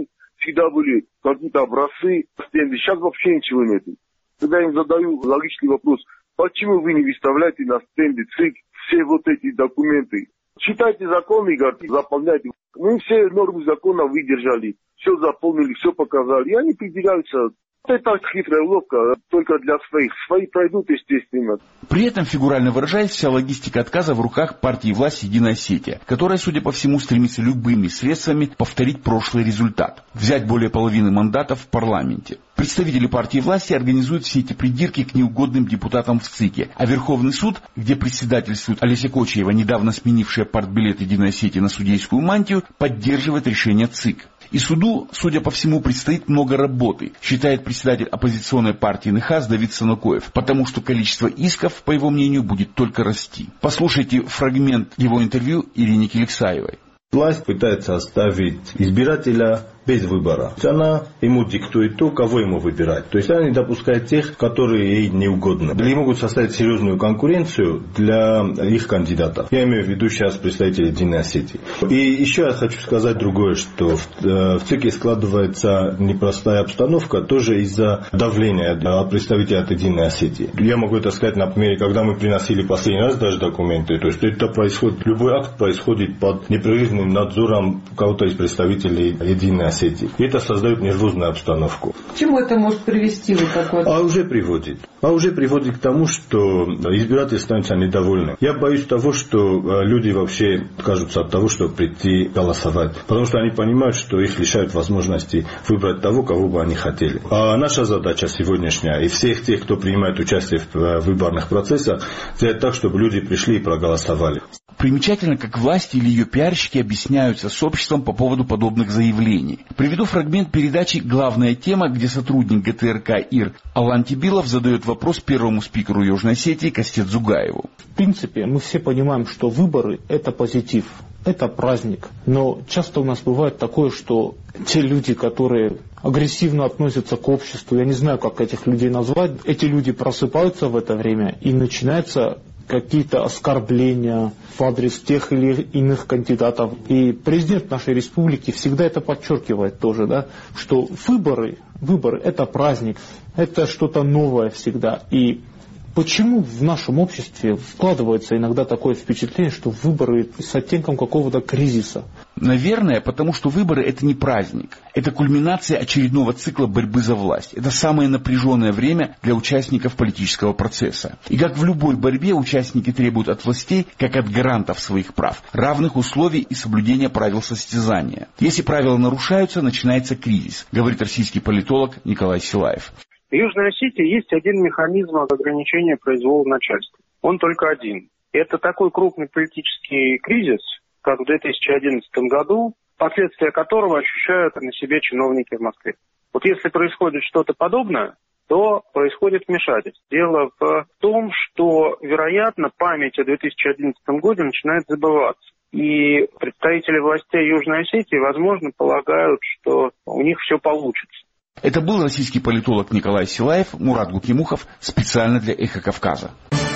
всегда были какие-то образцы, стенды. Сейчас вообще ничего нет. Когда я им задаю логичный вопрос, почему вы не выставляете на стенде ЦИК все вот эти документы? Читайте законы, говорите, заполняйте. Мы все нормы закона выдержали, все заполнили, все показали. И они придираются. Это хитрая уловка, только для своих. Свои пройдут, естественно. При этом, фигурально выражаясь, вся логистика отказа в руках партии власти «Единая Осетия», которая, судя по всему, стремится любыми средствами повторить прошлый результат – взять более половины мандатов в парламенте. Представители партии власти организуют все эти придирки к неугодным депутатам в ЦИКе, а Верховный суд, где председательствует Олеся Кочаева, недавно сменившая партбилет «Единой Осетии» на судейскую мантию, поддерживает решение ЦИК. И суду, судя по всему, предстоит много работы, считает председатель оппозиционной партии НХАС Давид Санукоев, потому что количество исков, по его мнению, будет только расти. Послушайте фрагмент его интервью Ирине Келексаевой. Власть пытается оставить избирателя без выбора. Она ему диктует то, кого ему выбирать. То есть она не допускает тех, которые ей не угодны. Или могут составить серьезную конкуренцию для их кандидатов. Я имею в виду сейчас представителей «Единой Осетии». И еще я хочу сказать другое, что в ЦИКе складывается непростая обстановка, тоже из-за давления от представителей от «Единой Осетии». Я могу это сказать на примере, когда мы приносили последний раз даже документы. То есть это происходит, любой акт происходит под непрерывным надзором кого-то из представителей «Единой Осетии». И это создает нервозную обстановку. К чему это может привести? Уже приводит к тому, что избиратели становятся недовольны. Я боюсь того, что люди вообще откажутся от того, чтобы прийти голосовать. Потому что они понимают, что их лишают возможности выбрать того, кого бы они хотели. А наша задача сегодняшняя и всех тех, кто принимает участие в выборных процессах, сделать так, чтобы люди пришли и проголосовали. Примечательно, как власти или ее пиарщики объясняются с обществом по поводу подобных заявлений. Приведу фрагмент передачи «Главная тема», где сотрудник ГТРК ИР Алан Тибилов задает вопрос первому спикеру Южной Осетии Кастет Зугаеву. В принципе, мы все понимаем, что выборы – это позитив, это праздник. Но часто у нас бывает такое, что те люди, которые агрессивно относятся к обществу, я не знаю, как этих людей назвать, эти люди просыпаются в это время и начинается какие-то оскорбления в адрес тех или иных кандидатов. И президент нашей республики всегда это подчеркивает тоже, да, что выборы – это праздник, это что-то новое всегда. И почему в нашем обществе складывается иногда такое впечатление, что выборы с оттенком какого-то кризиса? Наверное, потому что выборы – это не праздник. Это кульминация очередного цикла борьбы за власть. Это самое напряженное время для участников политического процесса. И как в любой борьбе, участники требуют от властей, как от гарантов своих прав, равных условий и соблюдения правил состязания. Если правила нарушаются, начинается кризис, говорит российский политолог Николай Силаев. В Южной Осетии есть один механизм ограничения произвола начальства. Он только один. Это такой крупный политический кризис, как в 2011 году, последствия которого ощущают на себе чиновники в Москве. Вот если происходит что-то подобное, то происходит вмешательство. Дело в том, что, вероятно, память о 2011 году начинает забываться. И представители властей Южной Осетии, возможно, полагают, что у них все получится. Это был российский политолог Николай Силаев, Мурат Гукимухов, специально для «Эхо Кавказа».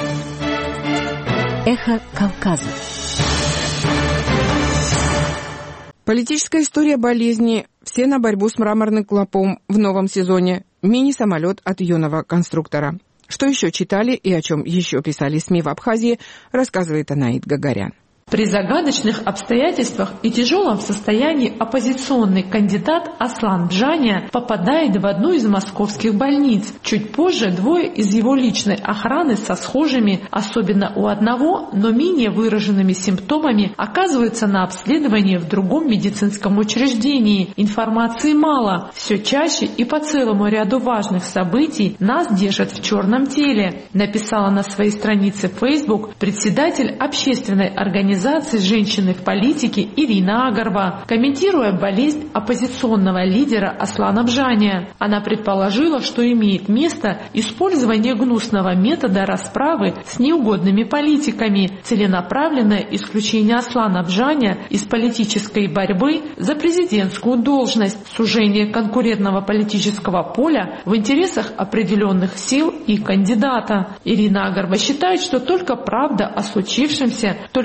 «Эхо Кавказа». Политическая история болезни. Все на борьбу с мраморным клопом в новом сезоне. Мини-самолет от юного конструктора. Что еще читали и о чем еще писали СМИ в Абхазии, рассказывает Анаит Гагарян. При загадочных обстоятельствах и тяжелом состоянии оппозиционный кандидат Аслан Бжания попадает в одну из московских больниц. Чуть позже двое из его личной охраны со схожими, особенно у одного, но менее выраженными симптомами, оказываются на обследовании в другом медицинском учреждении. Информации мало. Все чаще и по целому ряду важных событий нас держат в черном теле, написала на своей странице в Facebook председатель общественной организации «Женщины в политике» Ирина Агарва, комментируя болезнь оппозиционного лидера Аслана Бжания. Она предположила, что имеет место использование гнусного метода расправы с неугодными политиками, целенаправленное исключение Аслана Бжания из политической борьбы за президентскую должность, сужение конкурентного политического поля в интересах определенных сил и кандидата. Ирина Агарва считает, что только правда о случившемся, только объективность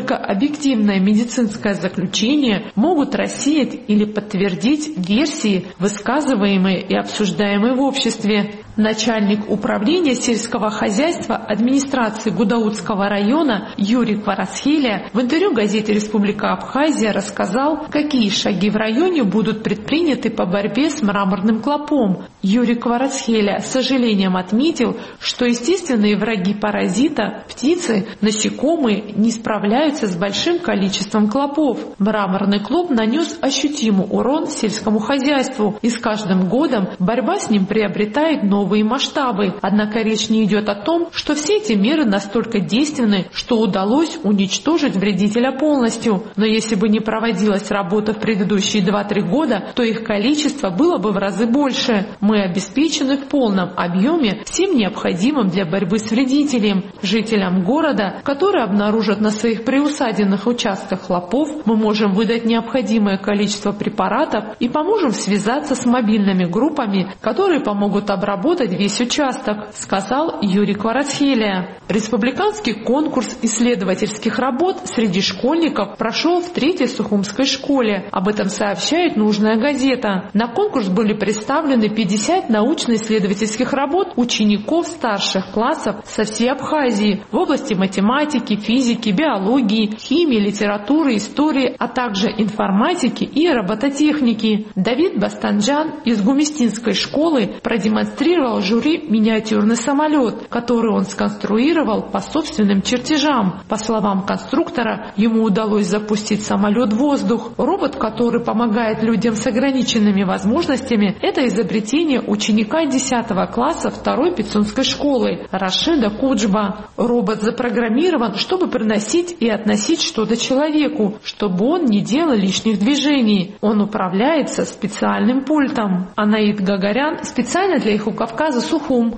объективное медицинское заключение могут рассеять или подтвердить версии, высказываемые и обсуждаемые в обществе. Начальник управления сельского хозяйства администрации Гудаутского района Юрий Кварацхелия в интервью газете «Республика Абхазия» рассказал, какие шаги в районе будут предприняты по борьбе с мраморным клопом. Юрий Кварацхелия с сожалением отметил, что естественные враги паразита, птицы, насекомые, не справляются с большим количеством клопов. Мраморный клоп нанес ощутимый урон сельскому хозяйству, и с каждым годом борьба с ним приобретает новые масштабы. Однако речь не идет о том, что все эти меры настолько действенны, что удалось уничтожить вредителя полностью. Но если бы не проводилась работа в предыдущие 2-3 года, то их количество было бы в разы больше. Мы обеспечены в полном объеме всем необходимым для борьбы с вредителем. Жителям города, которые обнаружат на своих приусадебных участках клопов, мы можем выдать необходимое количество препаратов и поможем связаться с мобильными группами, которые помогут обработать весь участок, сказал Юрий Кварацхелия. Республиканский конкурс исследовательских работ среди школьников прошел в 3-й Сухумской школе. Об этом сообщает «Нужная газета». На конкурс были представлены 50 научно-исследовательских работ учеников старших классов со всей Абхазии в области математики, физики, биологии, химии, литературы, истории, а также информатики и робототехники. Давид Бастанджан из Гуместинской школы продемонстрировал жюри миниатюрный самолет, который он сконструировал по собственным чертежам. По словам конструктора, ему удалось запустить самолет в воздух. Робот, который помогает людям с ограниченными возможностями, это изобретение ученика 10 класса 2-й Пицунской школы Рашида Куджба. Робот запрограммирован, чтобы приносить и относить что-то человеку, чтобы он не делал лишних движений. Он управляется специальным пультом. Анаид Гагарян специально для «Эхо Кавказа» Сухум.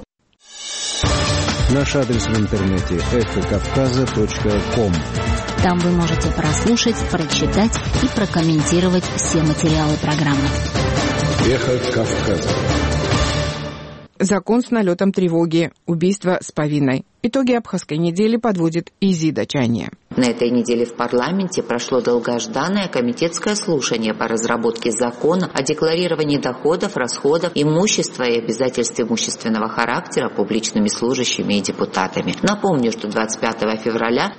Наш адрес в интернете эхокавказа.ком. Там вы можете прослушать, прочитать и прокомментировать все материалы программы. Эхо Кавказа. Закон с налетом тревоги. Убийство с повинной. Итоги абхазской недели подводит Изида Чания. На этой неделе в парламенте прошло долгожданное комитетское слушание по разработке закона о декларировании доходов, расходов, имущества и обязательств имущественного характера публичными служащими и депутатами. Напомню, что 25 февраля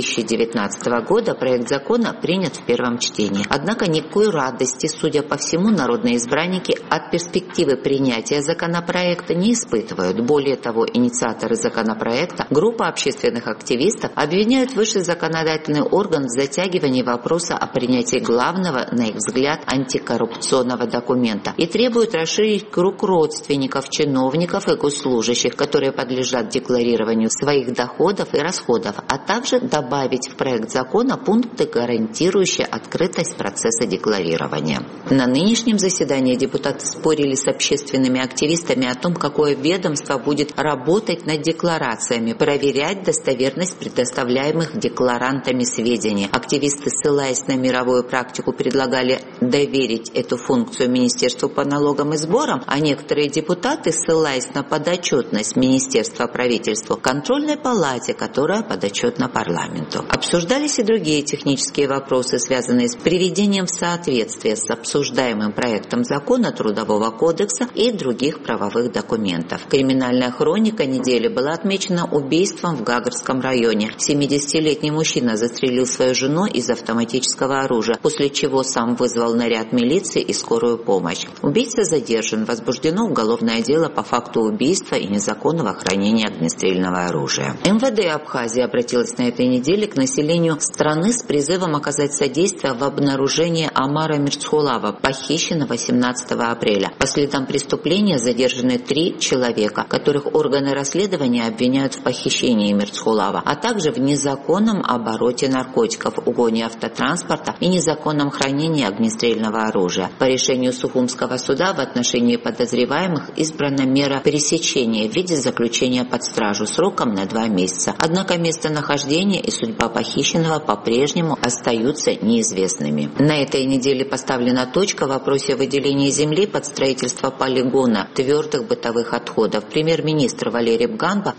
2019 года проект закона принят в первом чтении. Однако никакой радости, судя по всему, народные избранники от перспективы принятия законопроекта не испытывают. Более того, инициаторы законопроекта, группа общественных активистов, обвиняют высший законодательный орган в затягивании вопроса о принятии главного, на их взгляд, антикоррупционного документа и требуют расширить круг родственников, чиновников и госслужащих, которые подлежат декларированию своих доходов и расходов, а также добавить в проект закона пункты, гарантирующие открытость процесса декларирования. На нынешнем заседании депутаты спорили с общественными активистами о том, какое ведомство будет работать над декларациями, проверять достоверность предоставляемых декларантами сведений. Активисты, ссылаясь на мировую практику, предлагали доверить эту функцию Министерству по налогам и сборам, а некоторые депутаты, ссылаясь на подотчетность Министерства правительству, контрольной палате, которая подотчетна парламенту. Обсуждались и другие технические вопросы, связанные с приведением в соответствие с обсуждаемым проектом закона Трудового кодекса и других правовых документов. Криминальная хроника недели была отмечена убийством в Гагарском районе. 70-летний мужчина застрелил свою жену из автоматического оружия, после чего сам вызвал наряд милиции и скорую помощь. Убийца задержан, возбуждено уголовное дело по факту убийства и незаконного хранения огнестрельного оружия. МВД Абхазии обратилась на этой неделе к населению страны с призывом оказать содействие в обнаружении Амара Мирцхулава, похищенного 17 апреля. По следам преступления задержаны 3 человека, которых органы расследования обвиняют в похищении Мирцхулава, а также в незаконном обороте наркотиков, угоне автотранспорта и незаконном хранении огнестрельного оружия. По решению Сухумского суда в отношении подозреваемых избрана мера пресечения в виде заключения под стражу сроком на 2 месяца. Однако местонахождение и судьба похищенного по-прежнему остаются неизвестными. На этой неделе поставлена точка в вопросе выделения земли под строительство полигона твердых бытовых отходов. Премьер-министр Валерий Бганба подписал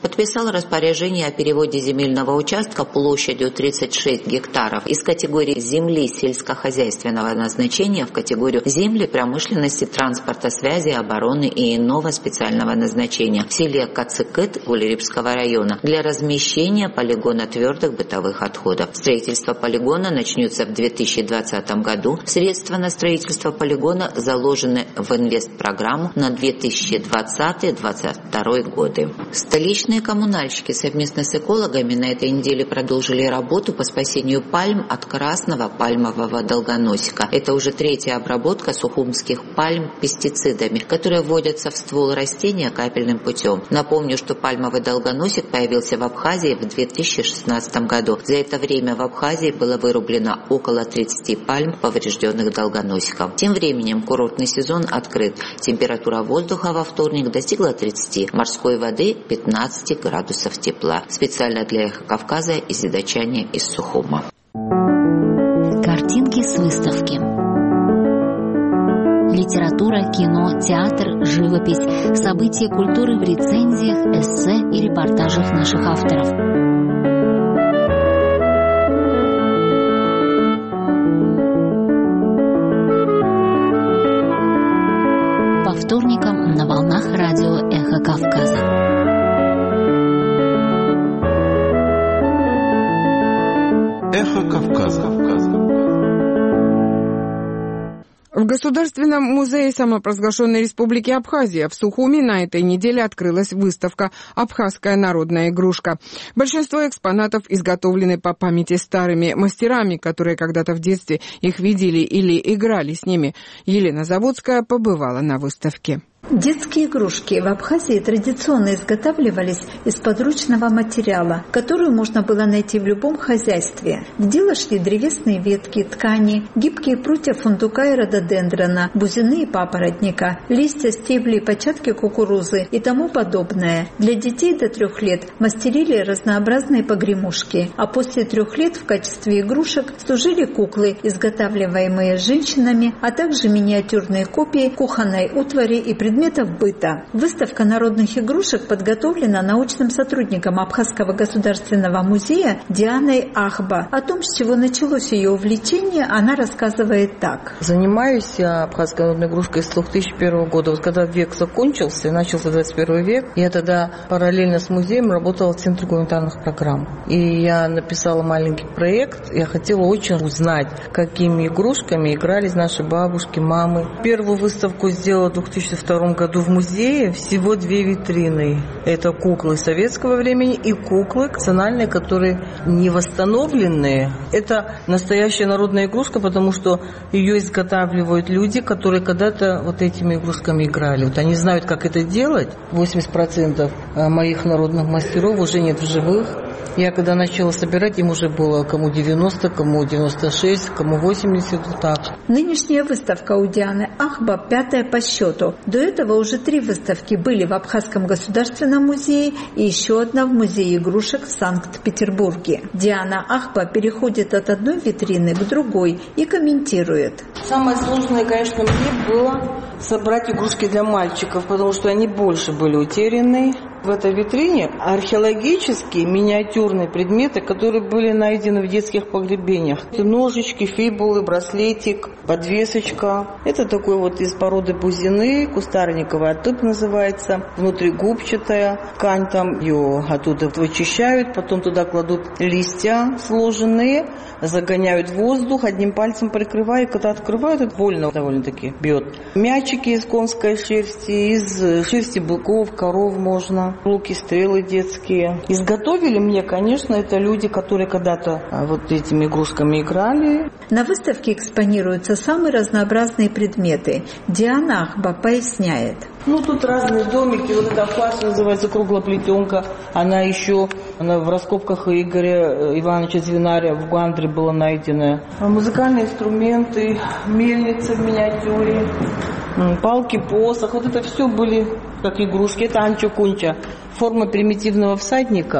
подписал распоряжение о переводе земельного участка площадью 36 гектаров из категории земли сельскохозяйственного назначения в категорию земли промышленности, транспорта, связи, обороны и иного специального назначения в селе Кацыкыт Улерипского района для размещения полигона твердых бытовых отходов. Строительство полигона начнется в 2020 году. Средства на строительство полигона заложены в инвестпрограмму на 2020-2022 годы. Столичные коммунальщики совместно с экологами на этой неделе продолжили работу по спасению пальм от красного пальмового долгоносика. Это уже третья обработка сухумских пальм пестицидами, которые вводятся в ствол растения капельным путем. Напомню, что пальмовый долгоносик появился в Абхазии в 2016 году. За это время в Абхазии было вырублено около 30 пальм, поврежденных долгоносиком. Тем временем курортный сезон открыт. Температура воздуха во вторник достигла 30, морской воды 15 градусов тепла. Специально для Эхо Кавказа из Дачани из Сухума. Картинки с выставки. Литература, кино, театр, живопись, события культуры в рецензиях, эссе и репортажах наших авторов. По вторникам на волнах радио «Эхо Кавказа». «Эхо Кавказа». В Государственном музее самопровозглашенной Республики Абхазия в Сухуми на этой неделе открылась выставка «Абхазская народная игрушка». Большинство экспонатов изготовлены по памяти старыми мастерами, которые когда-то в детстве их видели или играли с ними. Елена Заводская побывала на выставке. Детские игрушки в Абхазии традиционно изготавливались из подручного материала, который можно было найти в любом хозяйстве. В дело шли древесные ветки, ткани, гибкие прутья фундука и рододендрона, бузины и папоротника, листья, стебли, початки кукурузы и тому подобное. Для детей до 3 лет мастерили разнообразные погремушки, а после 3 лет в качестве игрушек служили куклы, изготавливаемые женщинами, а также миниатюрные копии кухонной утвари и предметов быта. Выставка народных игрушек подготовлена научным сотрудником Абхазского государственного музея Дианой Ахба. О том, с чего началось ее увлечение, она рассказывает так. Занимаюсь я абхазской народной игрушкой с 2001 года. Вот когда век закончился, начался 21 век, я тогда параллельно с музеем работала в Центре гуманитарных программ. И я написала маленький проект. Я хотела очень узнать, какими игрушками игрались наши бабушки, мамы. Первую выставку сделала в 2002 году в музее. Всего 2 витрины. Это куклы советского времени и куклы национальные, которые не восстановленные. Это настоящая народная игрушка, потому что ее изготавливают люди, которые когда-то вот этими игрушками играли. Вот они знают, как это делать. 80% моих народных мастеров уже нет в живых. Я когда начала собирать, им уже было кому 90, кому 96, кому 80, вот так. Нынешняя выставка у Дианы Ахба 5-я по счету. До этого уже 3 выставки были в Абхазском государственном музее и еще одна в музее игрушек в Санкт-Петербурге. Диана Ахба переходит от одной витрины к другой и комментирует. Самое сложное, конечно, мне было собрать игрушки для мальчиков, потому что они больше были утеряны. В этой витрине археологические миниатюрные предметы, которые были найдены в детских погребениях. Это ножички, фибулы, браслетик, подвесочка. Это такой вот из породы бузины, кустарниковая тып называется, внутригубчатая. Ткань там, ее оттуда вычищают, потом туда кладут листья сложенные, загоняют в воздух, одним пальцем прикрывая, и когда открывают, это больно довольно-таки бьет. Мячики из конской шерсти, из шерсти быков, коров можно. Луки, стрелы детские. Изготовили мне, конечно, это люди, которые когда-то вот этими игрушками играли. На выставке экспонируются самые разнообразные предметы. Диана Ахба поясняет. Ну, тут разные домики. Вот эта флаш называется круглоплетенка. Она в раскопках Игоря Ивановича Звинаря в Гуандре была найдена. Музыкальные инструменты, мельница в миниатюре, палки, посох. Вот это все были как игрушки. Это анчо-кунча. Форма примитивного всадника.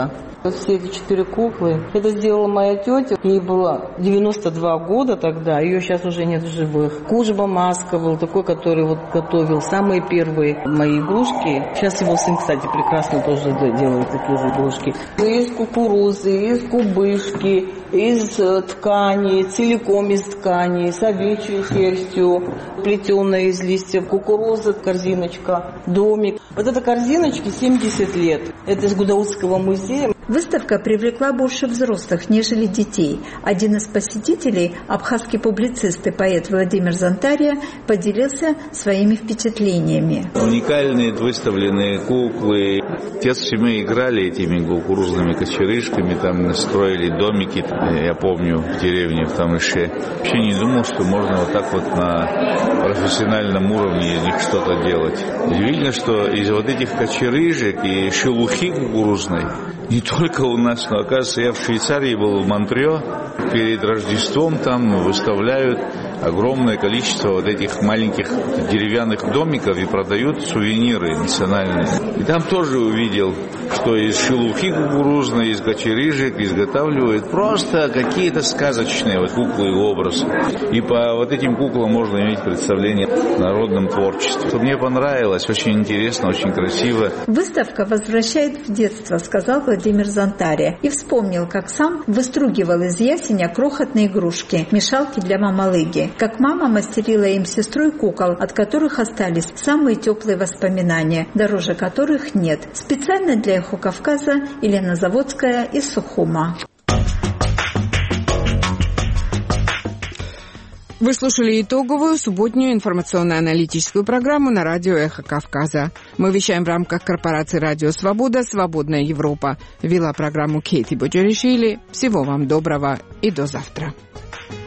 Вот все эти 4 куклы, это сделала моя тетя. Ей было 92 года тогда, ее сейчас уже нет в живых. Кужба Маска был такой, который вот готовил самые первые мои игрушки. Сейчас его сын, кстати, прекрасно тоже делает такие же игрушки. Из кукурузы, из кубышки, из ткани, целиком из ткани, с овечьей шерстью, плетеная из листьев кукурузы, корзиночка, домик. Вот эта корзиночке 70 лет. Это из Гудаутского музея. Выставка привлекла больше взрослых, нежели детей. Один из посетителей, абхазский публицист и поэт Владимир Зонтария, поделился своими впечатлениями. Уникальные выставленные куклы. Отец с семьей играли этими кукурузными кочерышками, там строили домики, я помню, в деревне, в Тамыше. Вообще не думал, что можно вот так вот на профессиональном уровне из них что-то делать. Удивительно, что из вот этих кочерыжек и шелухи кукурузной не только у нас, но, оказывается, я в Швейцарии был, в Монтрео, перед Рождеством там выставляют огромное количество вот этих маленьких деревянных домиков и продают сувениры национальные. И там тоже увидел, что из шелухи кукурузной, из кочерыжек изготавливают просто какие-то сказочные вот куклы и образы. И по вот этим куклам можно иметь представление о народном творчестве. Мне понравилось, очень интересно, очень красиво. Выставка возвращает в детство, сказал Владимир Зонтария, и вспомнил, как сам выстругивал из ясеня крохотные игрушки, мешалки для мамалыги, как мама мастерила им с сестрой кукол, от которых остались самые теплые воспоминания, дороже которых нет. Специально для Эхо Кавказа Елена Заводская из Сухума. Вы слушали итоговую субботнюю информационно-аналитическую программу на радио «Эхо Кавказа». Мы вещаем в рамках корпорации «Радио Свобода. Свободная Европа». Вела программу Кейти Боджеришвили. Всего вам доброго и до завтра.